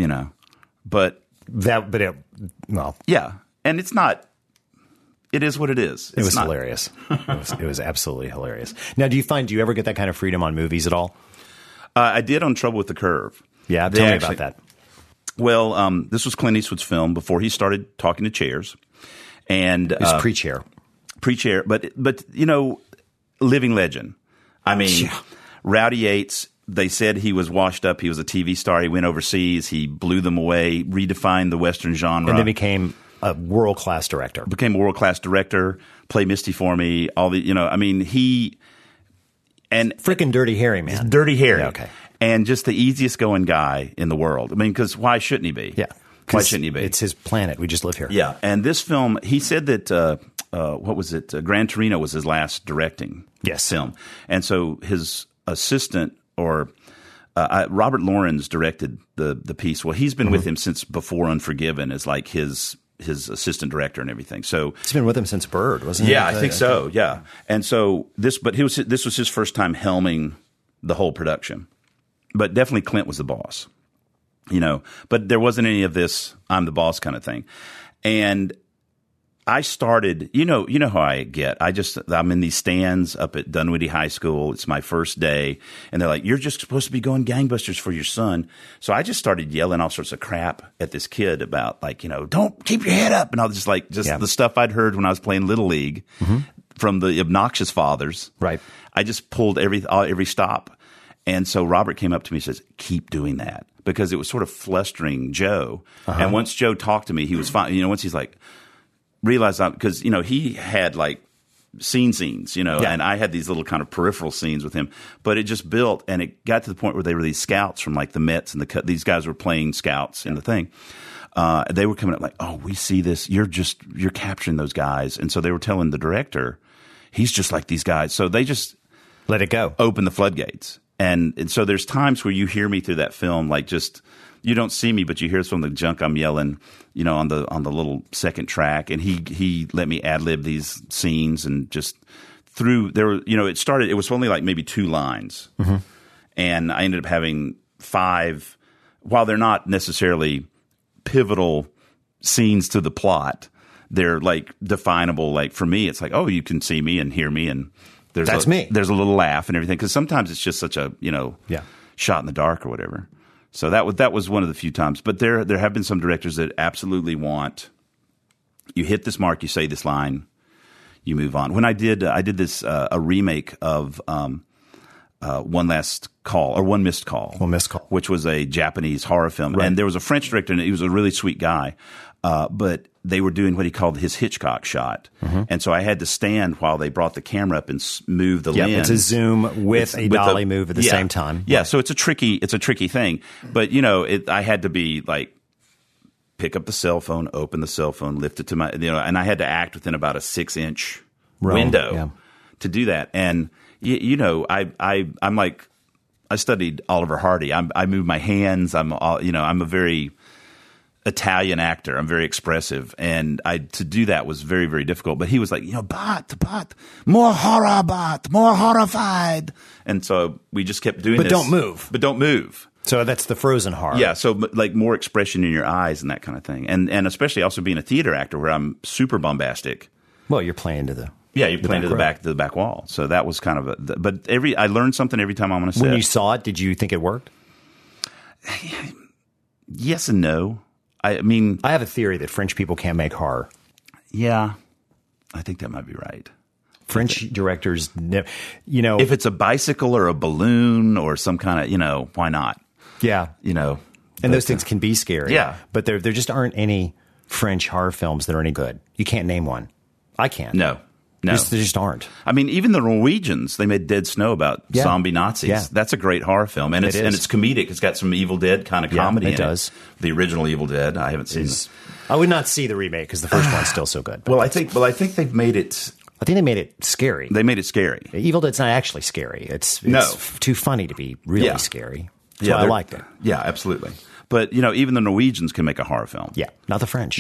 Yeah. And it's not. It is what it is. It was hilarious. It was absolutely hilarious. Now, do you ever get that kind of freedom on movies at all? I did on Trouble with the Curve. Yeah, tell me about that. Well, this was Clint Eastwood's film before he started talking to chairs, and it was pre-chair, but living legend. I mean, Rowdy Yates. They said he was washed up. He was a TV star. He went overseas. He blew them away, redefined the Western genre, and then became a world-class director. Play Misty for me. All the, he and freaking Dirty Harry, man. Dirty Harry. Yeah, okay. And just the easiest going guy in the world. I mean, because why shouldn't he be? Yeah. Why shouldn't he be? It's his planet. We just live here. Yeah. And this film, he said that, what was it? Gran Torino was his last directing film. And so his assistant Robert Lawrence directed the piece. Well, he's been with him since before Unforgiven as like his assistant director and everything. So he's been with him since Bird, wasn't he? Yeah, I think so. Yeah. And so this was his first time helming the whole production. But definitely Clint was the boss, but there wasn't any of this I'm the boss kind of thing. And I started, how I get. I'm in these stands up at Dunwoody High School. It's my first day. And they're like, you're just supposed to be going gangbusters for your son. So I just started yelling all sorts of crap at this kid about don't keep your head up. And I was just the stuff I'd heard when I was playing Little League from the obnoxious fathers. Right. I just pulled every stop. And so Robert came up to me and says, keep doing that. because it was sort of flustering Joe. And once Joe talked to me, he was fine. Once he's like, realized because, he had like scenes, and I had these little kind of peripheral scenes with him, but it just built, and it got to the point where they were these scouts from like the Mets and these guys were playing scouts in the thing. They were coming up like, oh, we see this. You're capturing those guys. And so they were telling the director, he's just like these guys. So they just let it go, open the floodgates. And so there's times where you hear me through that film, like just, you don't see me, but you hear some of the junk I'm yelling, on the little second track. And he let me ad lib these scenes and just through there, it was only like maybe 2 lines. And I ended up having 5, while they're not necessarily pivotal scenes to the plot, they're like definable. Like for me, it's like, oh, you can see me and hear me, and that's me. There's a little laugh and everything, because sometimes it's just such a shot in the dark or whatever. So that was one of the few times. But there have been some directors that absolutely want you hit this mark, you say this line, you move on. When I did this a remake of One Missed Call, which was a Japanese horror film, and there was a French director, and he was a really sweet guy, but they were doing what he called his Hitchcock shot, and so I had to stand while they brought the camera up and move the lens. It's a zoom with a dolly move at the same time. Yeah, so it's a tricky thing, but I had to be like, pick up the cell phone, open the cell phone, lift it to my, and I had to act within about a 6-inch window to do that, and I'm like, I studied Oliver Hardy. I move my hands. I'm a very Italian actor. I'm very expressive, and to do that was very, very difficult. But he was like, but more horror, but more horrified, and so we just kept doing. But don't move. So that's the Frozen horror. Yeah, so like more expression in your eyes and that kind of thing, and especially also being a theater actor where I'm super bombastic. Well, you're playing to the. Yeah, you're playing to the back wall. So that was kind of but I learned something every time I'm on a set. When you saw it, did you think it worked? Yes and no. I mean, I have a theory that French people can't make horror. Yeah, I think that might be right. French directors, if it's a bicycle or a balloon or some kind of, why not? Yeah, and those things can be scary. Yeah, but there just aren't any French horror films that are any good. You can't name one. I can't. No. There just aren't. I mean, even the Norwegians, they made Dead Snow about zombie Nazis. Yeah. That's a great horror film, and it's comedic. It's got some Evil Dead kind of comedy. It does. The original Evil Dead. I haven't seen it. I would not see the remake because the first one's still so good. Well, I think they've made it. I think they made it scary. They made it scary. Evil Dead's not actually scary. It's too funny to be really scary. That's why I liked it. Yeah, absolutely. But even the Norwegians can make a horror film. Yeah, not the French.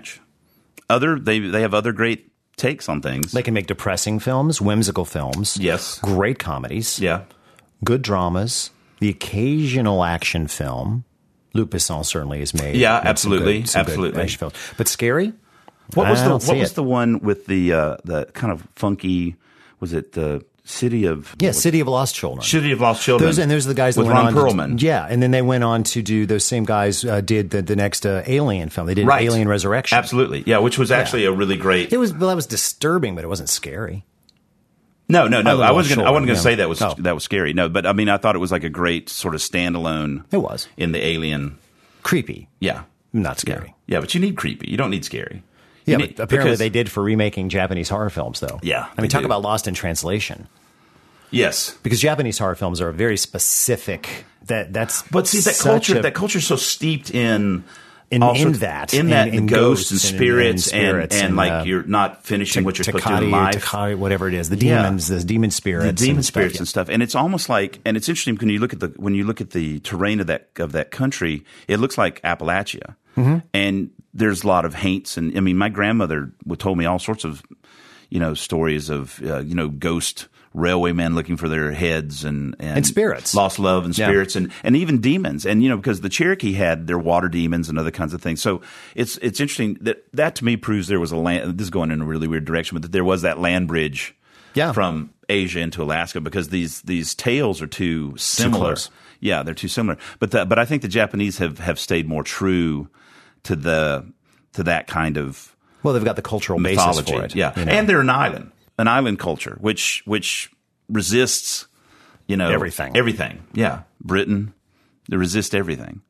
They have other great takes on things. They can make depressing films, whimsical films. Yes. Great comedies. Yeah. Good dramas. The occasional action film. Luc Besson certainly has made. Yeah, absolutely. Some good action films. But scary? What was the one with the kind of funky, was it the City of Lost Children. City of Lost Children. Those are the guys that with went Ron on. Perlman. And then they went on to do, those same guys did the next Alien film. They did Alien Resurrection. Absolutely. Yeah, which was actually a really great. That was disturbing, but it wasn't scary. No. I wasn't going to say that was scary. No, but I mean, I thought it was like a great sort of standalone. It was. In the Alien. Creepy. Yeah. Not scary. Yeah, but you need creepy. You don't need scary. But apparently they did for remaking Japanese horror films, though. Yeah. I mean, talk about Lost in Translation. Yes, because Japanese horror films are very specific. But see, that culture is so steeped in that ghosts and spirits and like you're not finishing what you're supposed to do in life. Takari, whatever it is, the demons, the demon spirits, and stuff. And it's almost like, and it's interesting when you look at the terrain of that country, it looks like Appalachia, and there's a lot of haints. And I mean, my grandmother told me all sorts of stories of ghost railway men looking for their heads and spirits, lost love and spirits, and even demons, and because the Cherokee had their water demons and other kinds of things. So it's interesting that to me proves there was a land. This is going in a really weird direction, but that there was that land bridge from Asia into Alaska, because these tales are too similar. Too close. Yeah, they're too similar. But I think the Japanese have stayed more true to that kind of. Well, they've got the cultural mythology. Basis for it. Yeah, and they're an island culture, which resists, everything. Everything. Yeah, Britain, they resist everything.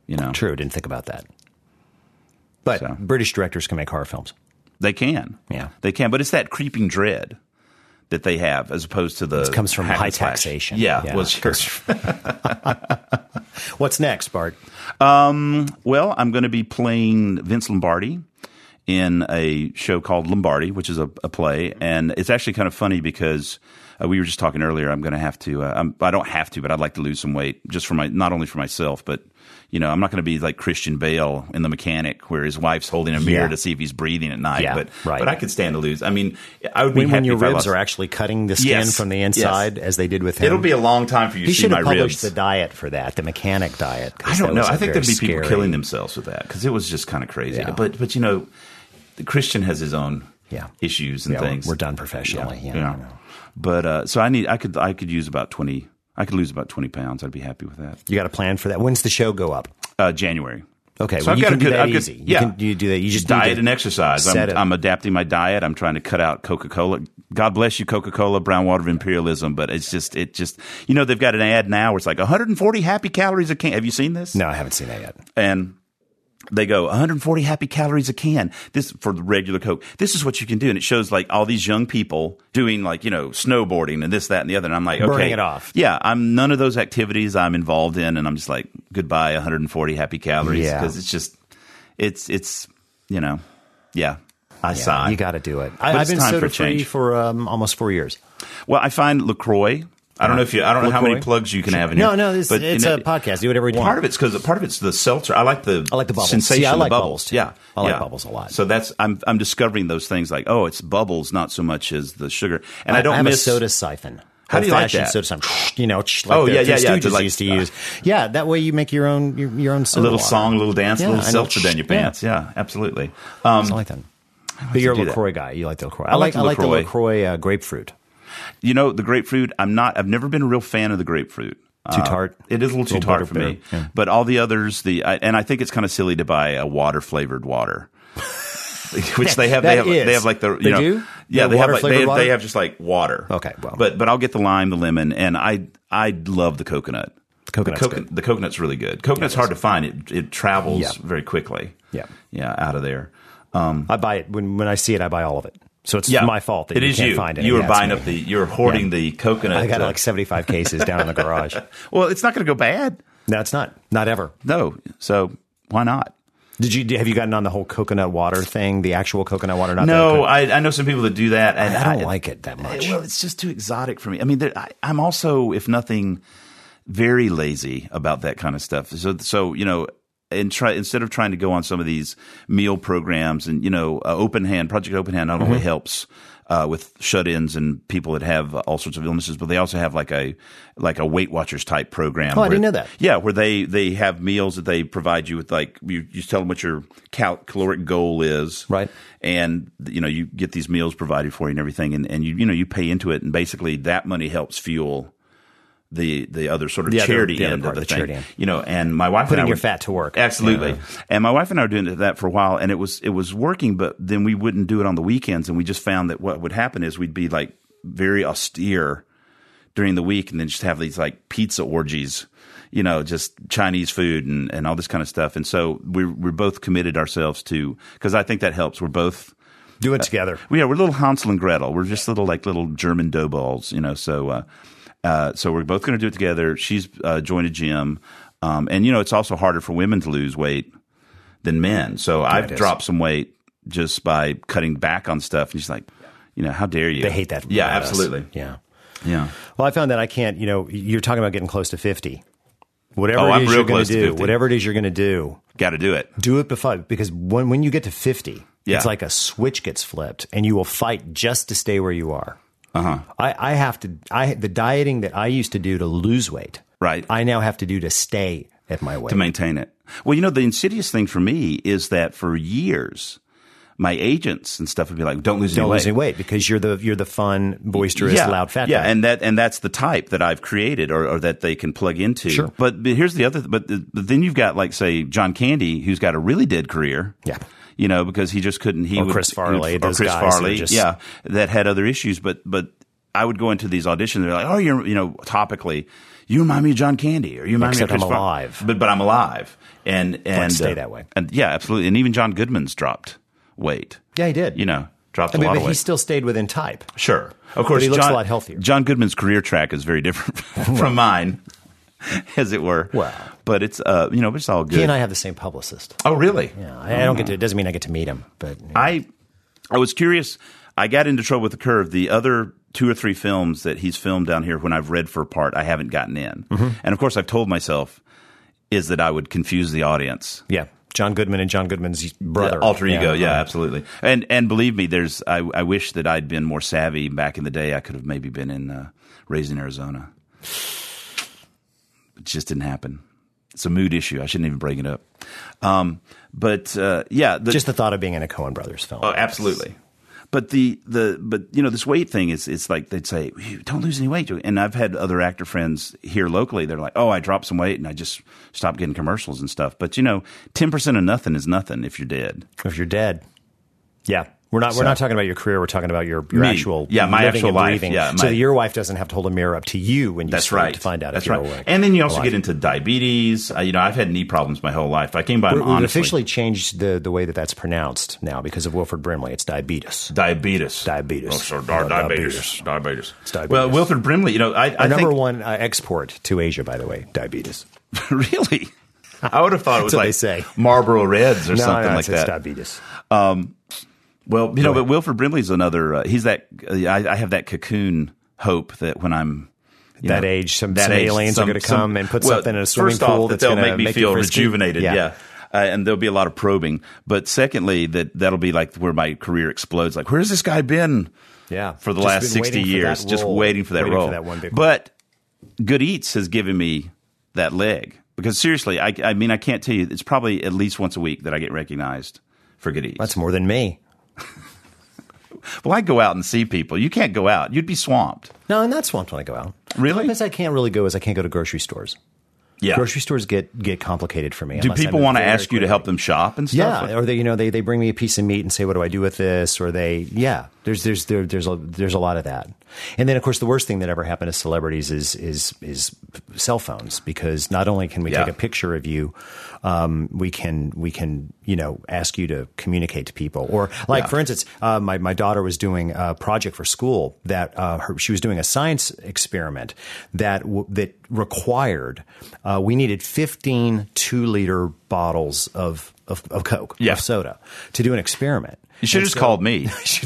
True. Didn't think about that. But British directors can make horror films. They can. Yeah. They can. But it's that creeping dread that they have as opposed to the... It comes from high taxation. Yeah. Well, sure. What's next, Bart? Well, I'm going to be playing Vince Lombardi in a show called Lombardi, which is a play. And it's actually kind of funny because we were just talking earlier. I'm going to have to I don't have to, but I'd like to lose some weight just for not only for myself, but I'm not going to be like Christian Bale in The Mechanic, where his wife's holding a mirror to see if he's breathing at night. Yeah, but I could stand to lose. I mean, I would be happy when your if I ribs lost. are actually cutting the skin from the inside, as they did with him. It'll be a long time for you to see my ribs. He should have published the diet for that, the Mechanic diet. I don't know. I think there'd be people killing themselves with that because it was just kind of crazy. Yeah. But the Christian has his own issues and things. We're done professionally. Yeah. But so I could use about 20. I could lose about 20 pounds. I'd be happy with that. You got a plan for that? When's the show go up? January. Okay, so I've got a good. Easy. You do that. You just diet and exercise. I'm adapting my diet. I'm trying to cut out Coca-Cola. God bless you, Coca-Cola, brown water of imperialism. But it just they've got an ad now where it's like 140 happy calories a can. Have you seen this? No, I haven't seen that yet. And they go 140 happy calories a can. This for the regular Coke. This is what you can do, and it shows like all these young people doing like snowboarding and this, that, and the other. And I'm like, okay, burning it off. Yeah, I'm none of those activities I'm involved in, and I'm just like, goodbye 140 happy calories because it's just it's I sigh. You got to do it. I've been soda free for almost 4 years. Well, I find LaCroix. I don't know how many plugs you can have in here. No, it's a podcast. Do whatever you want. Part of it's the seltzer. I like the bubbles. sensation I like of the bubbles. Too. Yeah, I like bubbles a lot. So I'm discovering those things like it's bubbles, not so much as the sugar. And I don't have miss a soda siphon. How do you like that? Soda siphon. Like Stooges used to use. Yeah, that way you make your own soda. A little water. song, a little dance, a little seltzer down your pants. Yeah, absolutely. I like that. But you're a LaCroix guy. You like the LaCroix. I like the LaCroix grapefruit. The grapefruit, I've never been a real fan of the grapefruit. Too tart? It is a little too tart for me. Yeah. But all the others, and I think it's kind of silly to buy a water-flavored water. Which they have. They have like the They do? Yeah, they have just like water. Okay, well, but I'll get the lime, the lemon, and I love the coconut. The coconut's really good. Coconut's hard to find. It travels very quickly. Yeah, out of there. I buy it when I see it. I buy all of it. So it's my fault that you can't find it. You were buying up you're hoarding the coconut. I got like 75 cases down in the garage. Well, it's not going to go bad. No, it's not. Not ever. No. So why not? Have you gotten on the whole coconut water thing? The actual coconut water? No, I know some people that do that. And I don't like it that much. Well, it's just too exotic for me. I mean, I'm also, if nothing, very lazy about that kind of stuff. So instead of trying to go on some of these meal programs and Project Open Hand not only helps with shut-ins and people that have all sorts of illnesses, but they also have like a Weight Watchers type program. Oh, I didn't know that. Yeah, where they have meals that they provide you with, like you tell them what your caloric goal is, right? And you get these meals provided for you and everything, and you pay into it, and basically that money helps fuel the other sort of charity end of the thing, and my wife putting and I your fat to work. Absolutely. Yeah. And my wife and I were doing that for a while, and it was working, but then we wouldn't do it on the weekends, and we just found that what would happen is we'd be like very austere during the week, and then just have these like pizza orgies, just Chinese food and all this kind of stuff. And so we're both committed ourselves to, because I think that helps. We're both do it together. We're little Hansel and Gretel. We're just little German dough balls, so we're both going to do it together. She's joined a gym. And, it's also harder for women to lose weight than men. So I've dropped some weight just by cutting back on stuff. And she's like, how dare you? They hate that. Yeah, absolutely. Yeah. Yeah. Well, I found that I can't, you're talking about getting close to 50. Whatever it is you're going to do. Got to do it. Do it because when you get to 50, it's like a switch gets flipped and you will fight just to stay where you are. Uh-huh. The dieting that I used to do to lose weight, right? I now have to do to stay at my weight. To maintain it. Well, the insidious thing for me is that for years, my agents and stuff would be like, "Don't lose any weight because you're the fun, boisterous, loud fat guy." Yeah, and that's the type that I've created or that they can plug into. Sure. But here's the other. But then you've got like say John Candy, who's got a really dead career. Yeah. Because he just couldn't. Chris Farley, that had other issues. But I would go into these auditions. They're like, oh, you're, topically, you remind me of John Candy, or you remind me of Chris I'm alive. But I'm alive. And stay that way. And yeah, absolutely. And even John Goodman's dropped weight. Yeah, he did. Dropped a lot of weight. But he still stayed within type. Sure. Of course, but he looks a lot healthier. John Goodman's career track is very different from mine, as it were. Well. But it's, it's all good. He and I have the same publicist. Oh, really? Yeah. I don't get to, it doesn't mean I get to meet him, but. I was curious. I got into trouble with the curve. The other 2 or 3 films that he's filmed down here when I've read for a part, I haven't gotten in. Mm-hmm. And of course, I've told myself is that I would confuse the audience. Yeah. John Goodman and John Goodman's brother. Alter ego. Yeah, absolutely. And believe me, I wish that I'd been more savvy back in the day. I could have maybe been in Raising Arizona. It just didn't happen. It's a mood issue. I shouldn't even bring it up. Just the thought of being in a Coen Brothers film. Oh, absolutely. But this weight thing it's like they'd say, don't lose any weight. And I've had other actor friends here locally. They're like, oh, I dropped some weight and I just stopped getting commercials and stuff. But 10% of nothing is nothing if you're dead. If you're dead, yeah. We're not talking about your career. We're talking about your actual my actual life. Yeah, so your wife doesn't have to hold a mirror up to you when you start to find out if you're awake. And then you also get into diabetes. I've had knee problems my whole life. I came by honestly. We've officially changed the way that's pronounced now because of Wilford Brimley. It's diabetes. Diabetes. Oh, diabetes. It's diabetes. Well, Wilford Brimley, I think number one export to Asia, by the way, diabetes. Really? I would have thought it was like they say. Marlboro Reds or something like that. It's diabetes. Well, but Wilford Brimley's another. He's that. I have that cocoon hope that when I'm that age, some aliens are going to come and put something in a swimming pool that's going to make me feel rejuvenated. Yeah. And there'll be a lot of probing. But secondly, that'll be like where my career explodes. Like, where's this guy been? Yeah, for the last 60 years, just waiting for that role. But Good Eats has given me that leg because seriously, I can't tell you. It's probably at least once a week that I get recognized for Good Eats. That's more than me. Well, I go out and see people. You can't go out. You'd be swamped. No, I'm not swamped when I go out. Really? Because I can't really go is I can't go to grocery stores. Yeah. Grocery stores get complicated for me. Do people want to ask you to help them shop and stuff? Yeah, or they bring me a piece of meat and say, "What do I do with this?" Or there's a lot of that. And then of course the worst thing that ever happened to celebrities is cell phones, because not only can we take a picture of you, we can ask you to communicate to people. Or for instance, my daughter was doing a project for school that she was doing a science experiment that required we needed 15 2-liter bottles of Coke, of soda, to do an experiment. You should have just called me.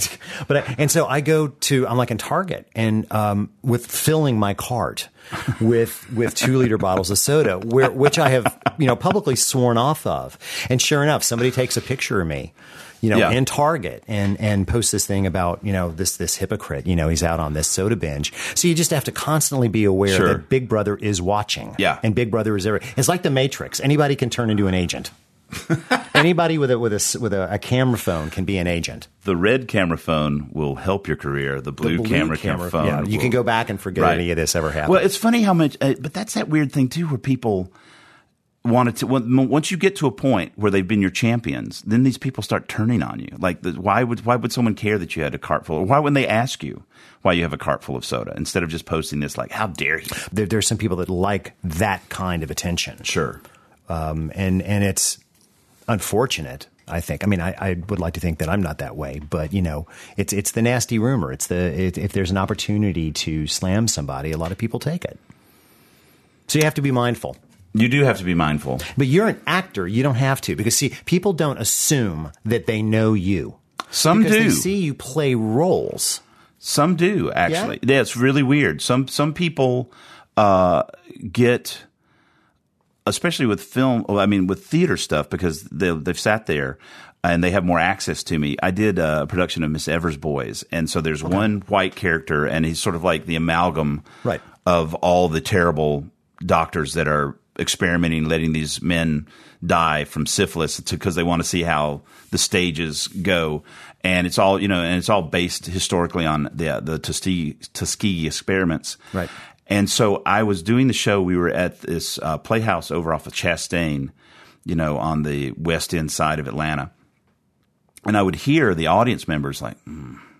So I go to, I'm like in Target and with filling my cart with 2-liter bottles of soda, which I have publicly sworn off of. And sure enough, somebody takes a picture of me, in Target and posts this thing about this hypocrite. He's out on this soda binge. So you just have to constantly be aware that Big Brother is watching. Yeah, and Big Brother is everywhere. It's like the Matrix. Anybody can turn into an agent. Anybody with a camera phone can be an agent. The red camera phone will help your career. The blue camera phone. Yeah, you can go back and forget any of this ever happened. Well, it's funny how much, but that's that weird thing too, where people wanted to. Once you get to a point where they've been your champions, then these people start turning on you. Like, why would someone care that you had a cart full? Or why wouldn't they ask you why you have a cart full of soda instead of just posting this? Like, how dare you? There's some people that like that kind of attention. Sure, and it's unfortunate, I think. I mean, I would like to think that I'm not that way, but it's the nasty rumor. If there's an opportunity to slam somebody, a lot of people take it. So you have to be mindful. You do have to be mindful. But you're an actor. You don't have to, because see, people don't assume that they know you. Some because do. They see you play roles. Some do, actually. Yeah, it's really weird. Some people get, especially with film, with theater stuff, because they've sat there and they have more access to me. I did a production of Miss Evers' Boys, and so there's one white character, and he's sort of like the amalgam of all the terrible doctors that are experimenting, letting these men die from syphilis because they want to see how the stages go. And it's all, and it's all based historically on the Tuskegee experiments. Right. And so I was doing the show. We were at this playhouse over off of Chastain, on the west end side of Atlanta. And I would hear the audience members like,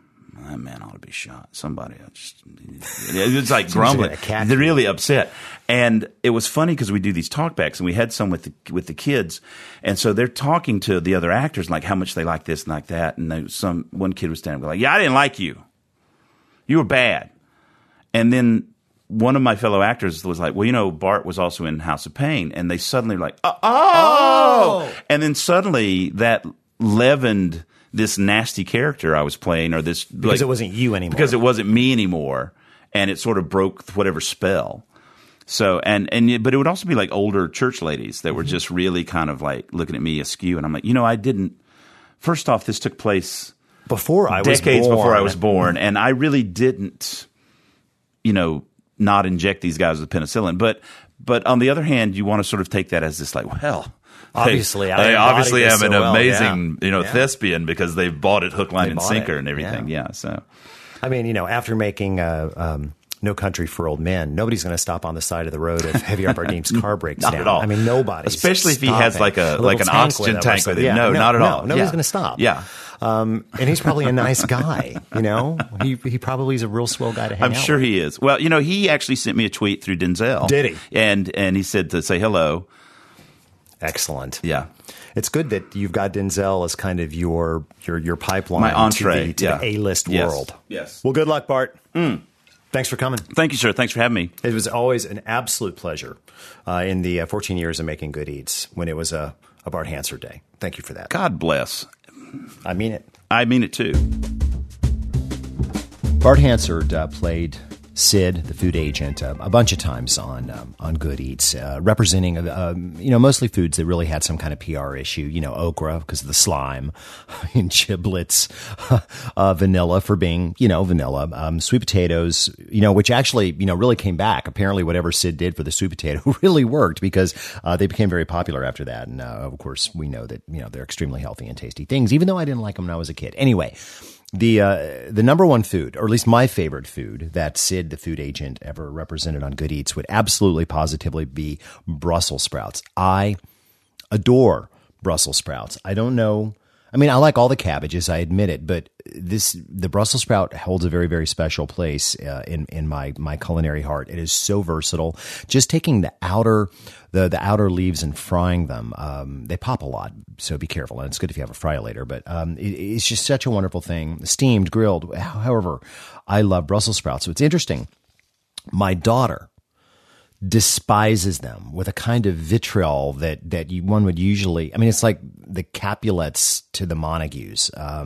that man ought to be shot. Somebody it's like grumbling. They're really upset. And it was funny because we do these talkbacks, and we had some with the kids, and so they're talking to the other actors like how much they like this and like that. And one kid was standing like, "Yeah, I didn't like you. You were bad." And then one of my fellow actors was like, "Well, Bart was also in House of Pain," and they suddenly were like, "Oh!" And then suddenly that leavened this nasty character I was playing, or this because it wasn't you anymore. Because it wasn't me anymore, and it sort of broke whatever spell. So but it would also be like older church ladies that were just really kind of like looking at me askew, and I'm like, I didn't. First off, this took place decades before I was born, and I really didn't, not inject these guys with penicillin. But on the other hand, you want to sort of take that as this like, well, obviously, I obviously am an amazing, thespian because they've bought it hook, line, and sinker and everything. Yeah. So, I mean, after making No Country for Old Men, nobody's going to stop on the side of the road if Javier Bardem's car breaks down. Not at all. I mean, nobody. Especially if he has like an oxygen tank with him. No, not at all. Nobody's going to stop. Yeah. And he's probably a nice guy, He probably is a real swell guy to hang out with. I'm sure he is. Well, he actually sent me a tweet through Denzel. Did he? And he said to say hello. Excellent. Yeah. It's good that you've got Denzel as kind of your pipeline, my entree to the A-list world. Yes. Well, good luck, Bart. Thanks for coming. Thank you, sir. Thanks for having me. It was always an absolute pleasure in the 14 years of making Good Eats when it was a Bart Hansard day. Thank you for that. God bless. I mean it. I mean it too. Bart Hansard played Sid, the food agent, a bunch of times on Good Eats, representing mostly foods that really had some kind of PR issue. Okra because of the slime, and giblets, vanilla for being vanilla, sweet potatoes, which actually really came back. Apparently, whatever Sid did for the sweet potato really worked because they became very popular after that. And of course, we know that they're extremely healthy and tasty things, even though I didn't like them when I was a kid. Anyway. The number one food, or at least my favorite food that Sid, the food agent, ever represented on Good Eats would absolutely positively be Brussels sprouts. I adore Brussels sprouts. I don't know. I mean, I like all the cabbages, I admit it, but the Brussels sprout holds a very, very special place in my culinary heart. It is so versatile. Just taking the outer leaves and frying them, they pop a lot, so be careful. And it's good if you have a fryer-later, but it's just such a wonderful thing. Steamed, grilled, however, I love Brussels sprouts. So it's interesting. My daughter despises them with a kind of vitriol that one would usually. I mean, it's like the Capulets to the Montagues.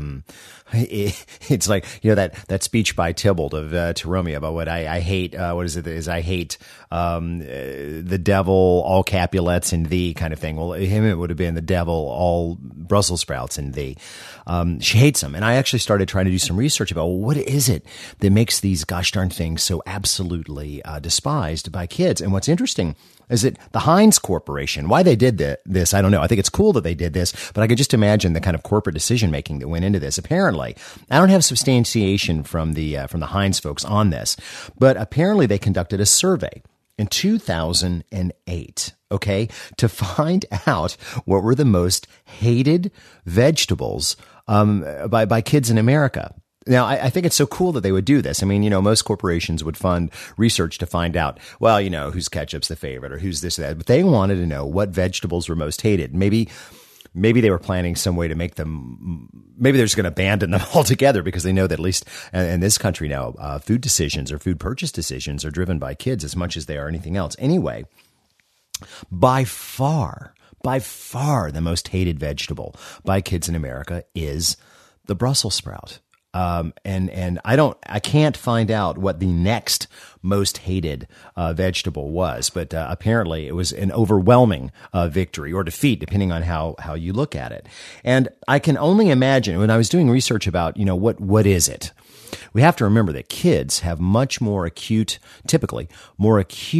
It's like that speech by Tybalt to Romeo about what I hate. What is it? Is I hate the devil, all Capulets, and thee kind of thing. Well, him it would have been the devil, all Brussels sprouts, and thee. She hates them, and I actually started trying to do some research about what is it that makes these gosh darn things so absolutely despised by kids. And what's interesting is that the Heinz Corporation, why they did this, I don't know. I think it's cool that they did this, but I could just imagine the kind of corporate decision making that went into this. Apparently, I don't have substantiation from the Heinz folks on this, but apparently they conducted a survey in 2008, okay, to find out what were the most hated vegetables by kids in America. Now, I think it's so cool that they would do this. I mean, most corporations would fund research to find out, well, whose ketchup's the favorite or who's this or that. But they wanted to know what vegetables were most hated. Maybe they were planning some way to make them, maybe they're just going to abandon them altogether because they know that at least in this country now, food decisions or food purchase decisions are driven by kids as much as they are anything else. Anyway, by far, the most hated vegetable by kids in America is the Brussels sprout. And I can't find out what the next most hated vegetable was, but apparently it was an overwhelming victory or defeat, depending on how you look at it. And I can only imagine when I was doing research about, what is it? We have to remember that kids have typically more acute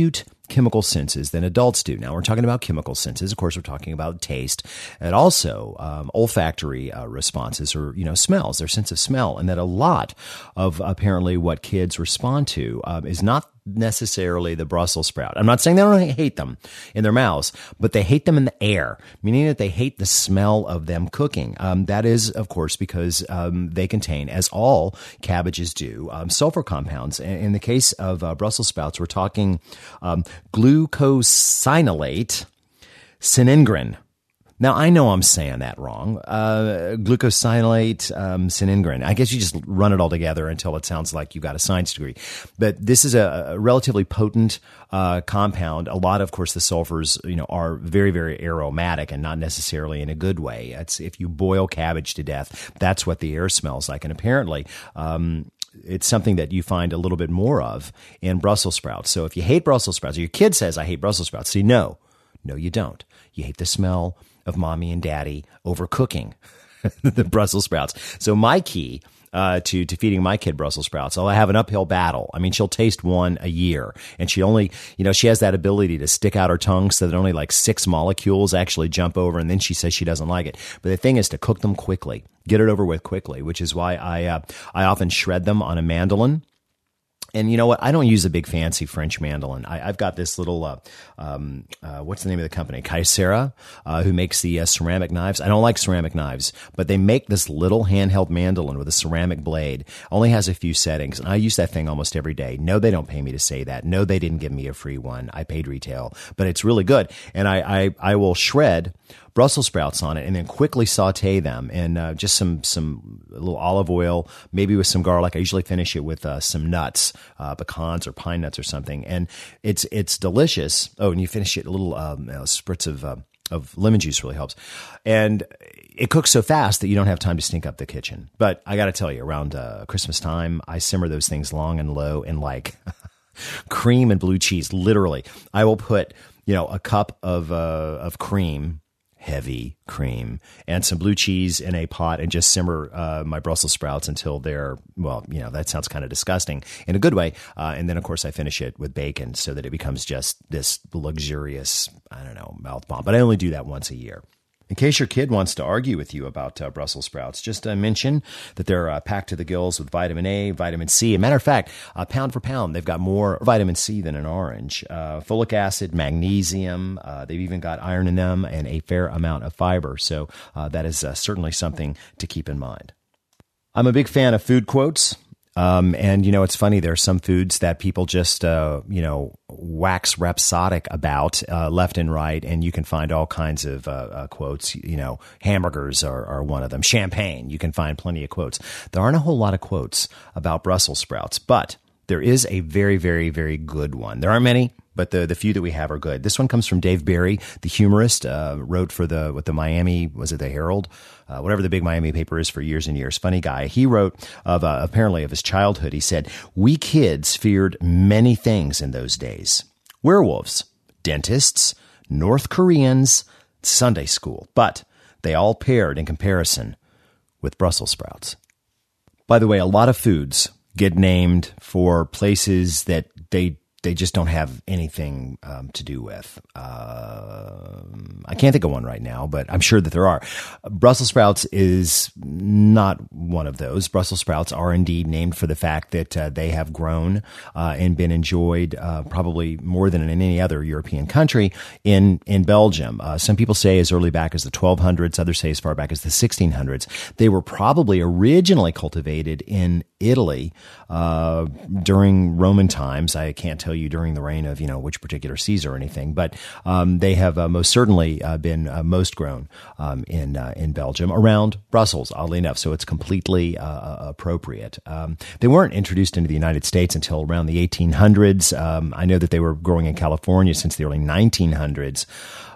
chemical senses than adults do. Now, we're talking about chemical senses. Of course, we're talking about taste and also olfactory responses or, smells, their sense of smell. And that a lot of apparently what kids respond to is not necessarily the Brussels sprout. I'm not saying they don't hate them in their mouths, but they hate them in the air, meaning that they hate the smell of them cooking. That is, of course, because they contain, as all cabbages do, sulfur compounds. In the case of Brussels sprouts, we're talking glucosinolate sinengrin. Now, I know I'm saying that wrong. Glucosinolate sinengrin. I guess you just run it all together until it sounds like you got a science degree. But this is a relatively potent compound. A lot of course, the sulfurs, are very, very aromatic and not necessarily in a good way. It's if you boil cabbage to death, that's what the air smells like. And apparently, it's something that you find a little bit more of in Brussels sprouts. So if you hate Brussels sprouts, or your kid says, I hate Brussels sprouts, say, no, you don't. You hate the smell of mommy and daddy overcooking the Brussels sprouts. So my key to feeding my kid Brussels sprouts, I have an uphill battle. I mean, she'll taste one a year, and she only, she has that ability to stick out her tongue so that only like 6 molecules actually jump over, and then she says she doesn't like it. But the thing is to cook them quickly, get it over with quickly, which is why I often shred them on a mandolin. And you know what? I don't use a big fancy French mandolin. I've got this little, what's the name of the company? Kyocera, who makes the ceramic knives. I don't like ceramic knives, but they make this little handheld mandolin with a ceramic blade. Only has a few settings. And I use that thing almost every day. No, they don't pay me to say that. No, they didn't give me a free one. I paid retail, but it's really good. And I will shred Brussels sprouts on it and then quickly saute them in just some little olive oil, maybe with some garlic. I usually finish it with some nuts, pecans or pine nuts or something. And it's delicious. Oh, and you finish it a little spritz of lemon juice really helps. And it cooks so fast that you don't have time to stink up the kitchen. But I got to tell you, around Christmas time, I simmer those things long and low in like cream and blue cheese. Literally, I will put a cup of cream, heavy cream, and some blue cheese in a pot and just simmer my Brussels sprouts until they're, that sounds kind of disgusting in a good way. And then, of course, I finish it with bacon so that it becomes just this luxurious, mouth bomb. But I only do that once a year. In case your kid wants to argue with you about Brussels sprouts, just mention that they're packed to the gills with vitamin A, vitamin C. As a matter of fact, pound for pound, they've got more vitamin C than an orange. Folic acid, magnesium, they've even got iron in them and a fair amount of fiber. So that is certainly something to keep in mind. I'm a big fan of food quotes. And it's funny, there are some foods that people just, wax rhapsodic about, left and right. And you can find all kinds of, quotes, hamburgers are one of them. Champagne, you can find plenty of quotes. There aren't a whole lot of quotes about Brussels sprouts, but there is a very, very, very good one. There aren't many, but the few that we have are good. This one comes from Dave Barry, the humorist, wrote for the Miami, was it the Herald? Whatever the big Miami paper is for years and years. Funny guy. He wrote apparently of his childhood. He said, "We kids feared many things in those days. Werewolves, dentists, North Koreans, Sunday school. But they all paired in comparison with Brussels sprouts." By the way, a lot of foods get named for places that they just don't have anything to do with. I can't think of one right now, but I'm sure that there are. Brussels sprouts is not one of those. Brussels sprouts are indeed named for the fact that they have grown and been enjoyed probably more than in any other European country in Belgium. Some people say as early back as the 1200s, others say as far back as the 1600s. They were probably originally cultivated in Italy during Roman times. I can't tell you during the reign of which particular Caesar or anything, but they have most certainly been most grown in Belgium around Brussels, oddly enough. So it's completely appropriate. They weren't introduced into the United States until around the 1800s. I know that they were growing in California since the early 1900s.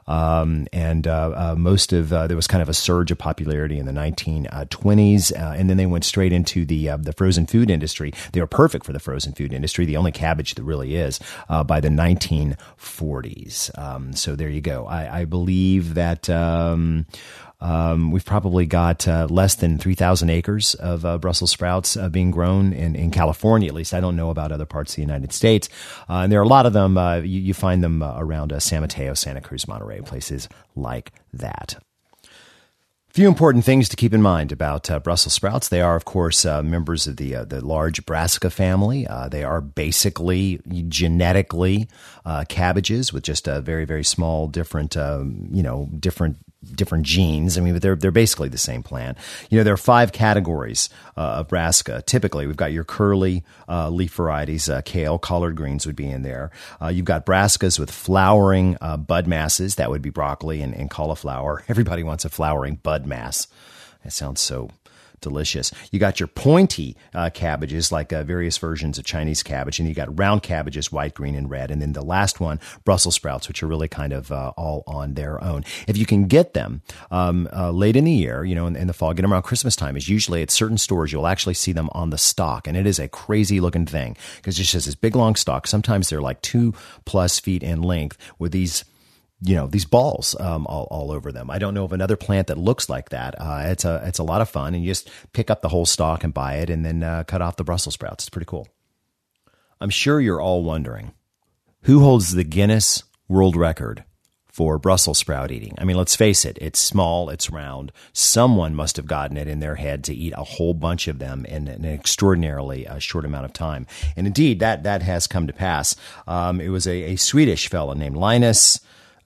Most of there was kind of a surge of popularity in the 1920s, and then they went straight into the frozen food industry. They were perfect for the frozen food industry, the only cabbage that really is, by the 1940s. So there you go. I believe that We've probably got less than 3,000 acres of Brussels sprouts being grown in California, at least. I don't know about other parts of the United States. And there are a lot of them. You find them around San Mateo, Santa Cruz, Monterey, places like that. Few important things to keep in mind about Brussels sprouts. They are, of course, members of the large Brassica family. They are basically genetically cabbages with just a very, very small, different genes. I mean, but they're basically the same plant. There are 5 categories of brassica. Typically, we've got your curly leaf varieties, kale, collard greens would be in there. You've got brassicas with flowering bud masses. That would be broccoli and cauliflower. Everybody wants a flowering bud mass. That sounds so delicious. You got your pointy cabbages, like various versions of Chinese cabbage, and you got round cabbages, white, green, and red. And then the last one, Brussels sprouts, which are really kind of all on their own. If you can get them late in the year, in the fall, get them around Christmas time, is usually at certain stores, you'll actually see them on the stalk. And it is a crazy looking thing because it just has this big long stalk. Sometimes they're like 2+ feet in length with these balls all over them. I don't know of another plant that looks like that. It's a lot of fun, and you just pick up the whole stalk and buy it, and then cut off the Brussels sprouts. It's pretty cool. I'm sure you're all wondering, who holds the Guinness World Record for Brussels sprout eating? I mean, let's face it. It's small. It's round. Someone must have gotten it in their head to eat a whole bunch of them in an extraordinarily short amount of time. And indeed, that has come to pass. It was a Swedish fellow named Linus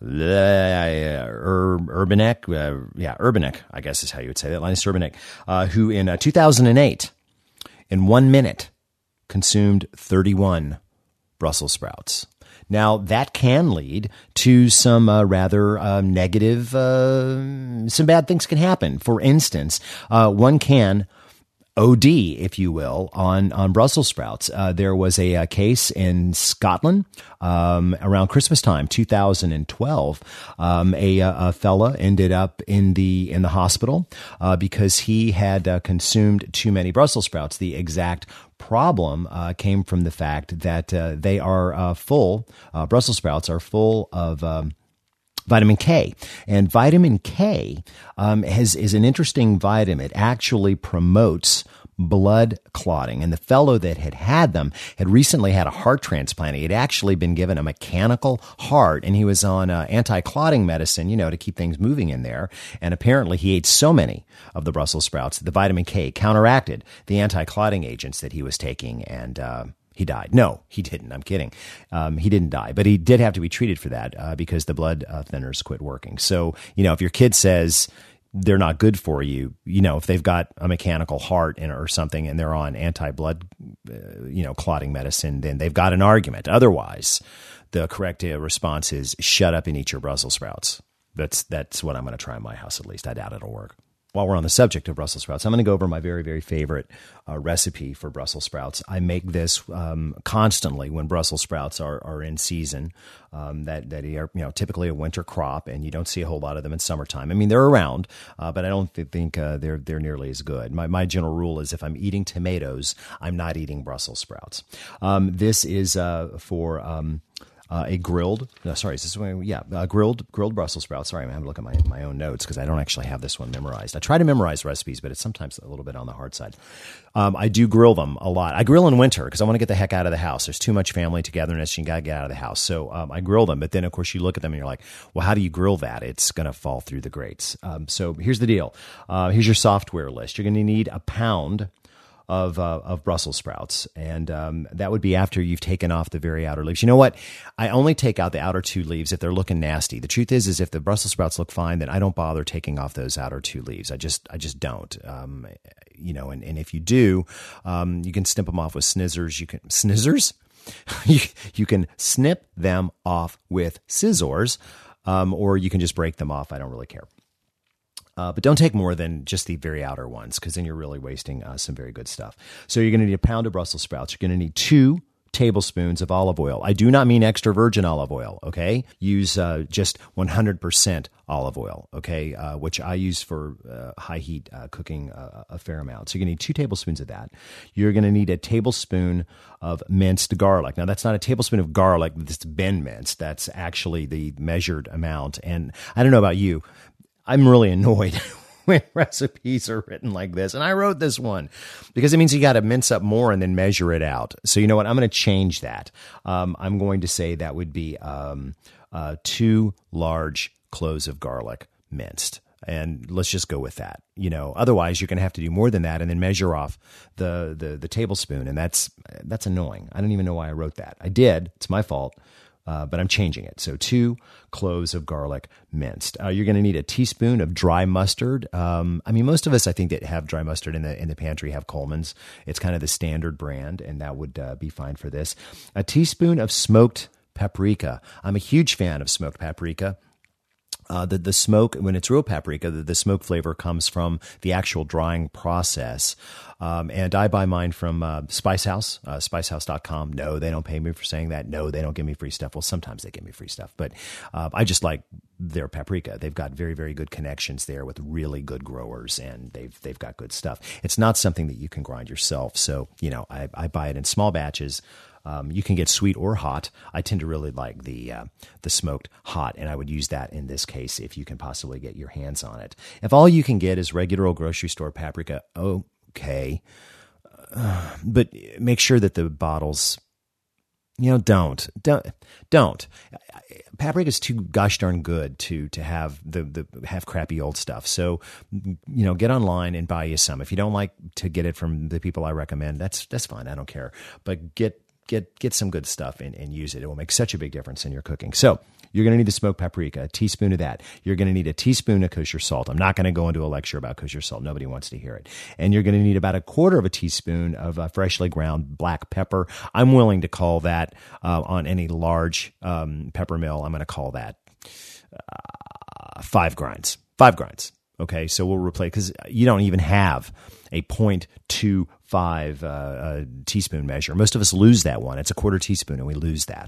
Urbanek, I guess is how you would say that, Linus Urbanek, who in 2008, in 1 minute, consumed 31 Brussels sprouts. Now, that can lead to some rather negative, some bad things can happen. For instance, one can OD, if you will, on Brussels sprouts. There was a case in Scotland around Christmas time, 2012. A fella ended up in the hospital because he had consumed too many Brussels sprouts. The exact problem came from the fact that they are Brussels sprouts are full of vitamin K. And vitamin K is an interesting vitamin. It actually promotes blood clotting. And the fellow that had them had recently had a heart transplant. He had actually been given a mechanical heart, and he was on anti-clotting medicine, to keep things moving in there. And apparently he ate so many of the Brussels sprouts that the vitamin K counteracted the anti-clotting agents that he was taking, and he died. No, he didn't. I'm kidding. He didn't die, but he did have to be treated for that because the blood thinners quit working. So, if your kid says they're not good for you, if they've got a mechanical heart or something and they're on anti-blood, clotting medicine, then they've got an argument. Otherwise, the correct response is shut up and eat your Brussels sprouts. That's what I'm going to try in my house, at least. I doubt it'll work. While we're on the subject of Brussels sprouts, I'm going to go over my very, very favorite recipe for Brussels sprouts. I make this constantly when Brussels sprouts are in season. That are typically a winter crop, and you don't see a whole lot of them in summertime. I mean, they're around, but I don't think they're nearly as good. My general rule is if I'm eating tomatoes, I'm not eating Brussels sprouts. This is for a grilled Brussels sprouts. Sorry, I'm having to look at my own notes because I don't actually have this one memorized. I try to memorize recipes, but it's sometimes a little bit on the hard side. I do grill them a lot. I grill in winter because I want to get the heck out of the house. There's too much family togetherness. You got to get out of the house. So I grill them, but then of course you look at them and you're like, well, how do you grill that? It's going to fall through the grates. So here's the deal. Here's your software list. You're going to need a pound of Brussels sprouts. And that would be after you've taken off the very outer leaves. You know what? I only take out the outer 2 leaves if they're looking nasty. The truth is if the Brussels sprouts look fine, then I don't bother taking off those outer 2 leaves. I just don't. And if you do, you can snip them off with scissors. You can snip them off with scissors, or you can just break them off. I don't really care. But don't take more than just the very outer ones, because then you're really wasting some very good stuff. So you're going to need a pound of Brussels sprouts. You're going to need 2 tablespoons of olive oil. I do not mean extra virgin olive oil, okay? Use just 100% olive oil, okay, which I use for high heat cooking a fair amount. So you're going to need 2 tablespoons of that. You're going to need a tablespoon of minced garlic. Now, that's not a tablespoon of garlic that's been minced. That's actually the measured amount. And I don't know about you, I'm really annoyed when recipes are written like this. And I wrote this one because it means you got to mince up more and then measure it out. So you know what? I'm going to change that. I'm going to say that would be 2 large cloves of garlic minced. And let's just go with that. Otherwise you're going to have to do more than that and then measure off the tablespoon. And that's annoying. I don't even know why I wrote that. I did. It's my fault. But I'm changing it. So 2 cloves of garlic minced. You're going to need a teaspoon of dry mustard. Most of us, I think, that have dry mustard in the pantry have Coleman's. It's kind of the standard brand, and that would be fine for this. A teaspoon of smoked paprika. I'm a huge fan of smoked paprika. The smoke, when it's real paprika, the smoke flavor comes from the actual drying process. And I buy mine from Spice House, spicehouse.com. No, they don't pay me for saying that. No, they don't give me free stuff. Well, sometimes they give me free stuff, but I just like their paprika. They've got very, very good connections there with really good growers, and they've got good stuff. It's not something that you can grind yourself. So, I buy it in small batches. You can get sweet or hot. I tend to really like the smoked hot, and I would use that in this case if you can possibly get your hands on it. If all you can get is regular old grocery store paprika, okay. But make sure that the bottles, don't. Paprika is too gosh darn good to have have crappy old stuff. So, get online and buy you some. If you don't like to get it from the people I recommend, that's fine. I don't care. But get some good stuff and use it. It will make such a big difference in your cooking. So you're going to need the smoked paprika, a teaspoon of that. You're going to need a teaspoon of kosher salt. I'm not going to go into a lecture about kosher salt. Nobody wants to hear it. And you're going to need about 1/4 of a teaspoon of freshly ground black pepper. I'm willing to call that on any large pepper mill. I'm going to call that 5 grinds. 5 grinds. Okay, so we'll replace, because you don't even have a 0.25 teaspoon measure. Most of us lose that one. It's 1/4 teaspoon, and we lose that.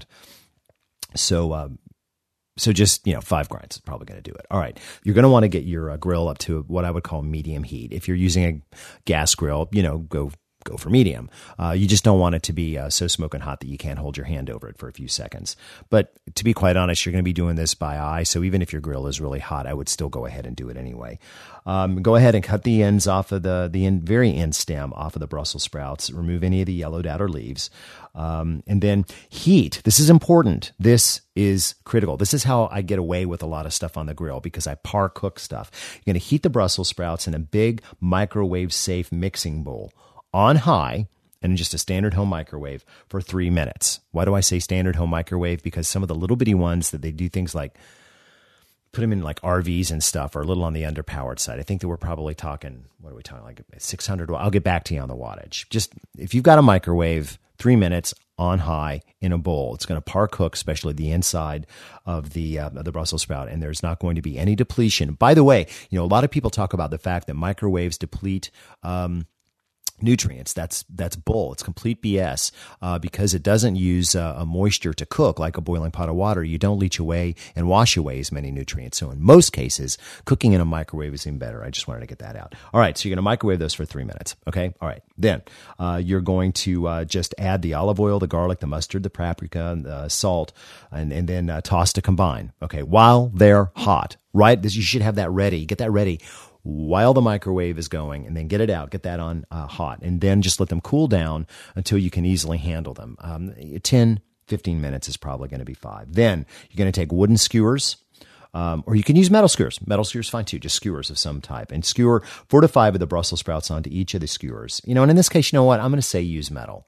So just 5 grinds is probably going to do it. All right, you're going to want to get your grill up to what I would call medium heat. If you're using a gas grill, go for medium. You just don't want it to be so smoking hot that you can't hold your hand over it for a few seconds. But to be quite honest, you're going to be doing this by eye. So even if your grill is really hot, I would still go ahead and do it anyway. Go ahead and cut the ends off of the very end stem off of the Brussels sprouts. Remove any of the yellowed outer leaves. And then heat. This is important. This is critical. This is how I get away with a lot of stuff on the grill, because I par cook stuff. You're going to heat the Brussels sprouts in a big microwave safe mixing bowl on high, and in just a standard home microwave for 3 minutes. Why do I say standard home microwave? Because some of the little bitty ones that they do things like put them in like RVs and stuff are a little on the underpowered side. I think that we're probably talking, what are we talking, like 600? I'll get back to you on the wattage. Just if you've got a microwave, 3 minutes on high in a bowl, it's going to par cook, especially the inside of the Brussels sprout, and there's not going to be any depletion. By the way, a lot of people talk about the fact that microwaves deplete nutrients. That's bull. It's complete BS because it doesn't use a moisture to cook like a boiling pot of water. You don't leach away and wash away as many nutrients. So in most cases, cooking in a microwave is even better. I just wanted to get that out. All right, so you're going to microwave those for 3 minutes. Okay, all right. Then you're going to just add the olive oil, the garlic, the mustard, the paprika, the salt, and then toss to combine. Okay, while they're hot, right? You should have that ready. Get that ready while the microwave is going, and then get it out, get that on hot, and then just let them cool down until you can easily handle them. 10, 15 minutes is probably going to be 5. Then you're going to take wooden skewers, or you can use metal skewers. Metal skewers fine too, just skewers of some type, and skewer 4 to 5 of the Brussels sprouts onto each of the skewers. And in this case, you know what? I'm going to say use metal.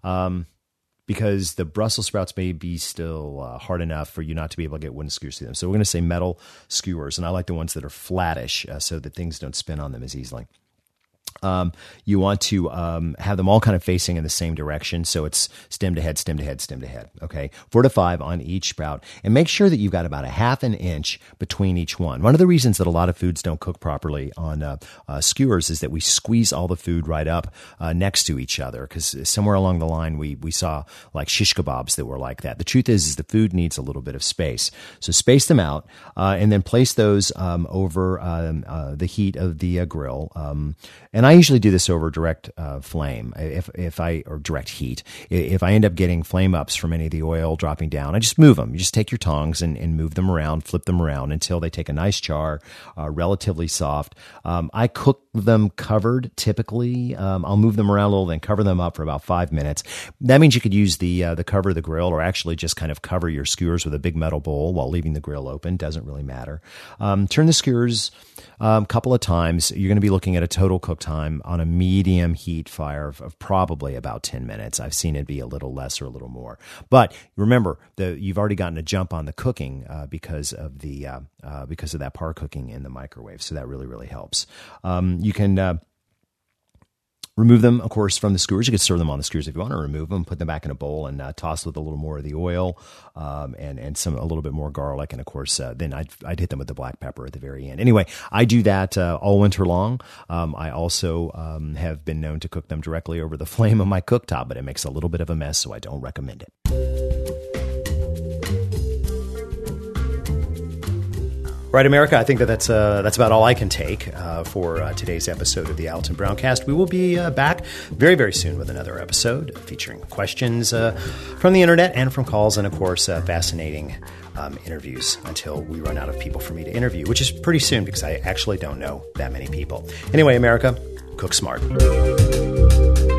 Because the Brussels sprouts may be still hard enough for you not to be able to get wooden skewers through them. So we're going to say metal skewers, and I like the ones that are flattish so that things don't spin on them as easily. You want to have them all kind of facing in the same direction, so it's stem to head, stem to head, stem to head. Okay, 4 to 5 on each sprout, and make sure that you've got about a half an inch between each one. One of the reasons that a lot of foods don't cook properly on skewers is that we squeeze all the food right up next to each other, because somewhere along the line we saw like shish kebabs that were like that. The truth is the food needs a little bit of space, so space them out and then place those over the heat of the grill. And And I usually do this over direct flame, or direct heat. If I end up getting flame ups from any of the oil dropping down, I just move them. You just take your tongs and move them around, flip them around until they take a nice char, relatively soft. I cook them covered typically. I'll move them around a little, then cover them up for about 5 minutes. That means you could use the cover of the grill, or actually just kind of cover your skewers with a big metal bowl while leaving the grill open. Doesn't really matter. Turn the skewers a couple of times. You're going to be looking at a total cook time on a medium heat fire of probably about 10 minutes. I've seen it be a little less or a little more. But remember, you've already gotten a jump on the cooking because of that par cooking in the microwave. So that really, really helps. You can remove them, of course, from the skewers. You could serve them on the skewers if you want to remove them, put them back in a bowl and toss with a little more of the oil and a little bit more garlic. And, of course, then I'd hit them with the black pepper at the very end. Anyway, I do that all winter long. I also have been known to cook them directly over the flame of my cooktop, but it makes a little bit of a mess, so I don't recommend it. Right, America, I think that's about all I can take for today's episode of the Alton Browncast. We will be back very, very soon with another episode featuring questions from the internet and from calls and, of course, fascinating interviews until we run out of people for me to interview, which is pretty soon because I actually don't know that many people. Anyway, America, cook smart.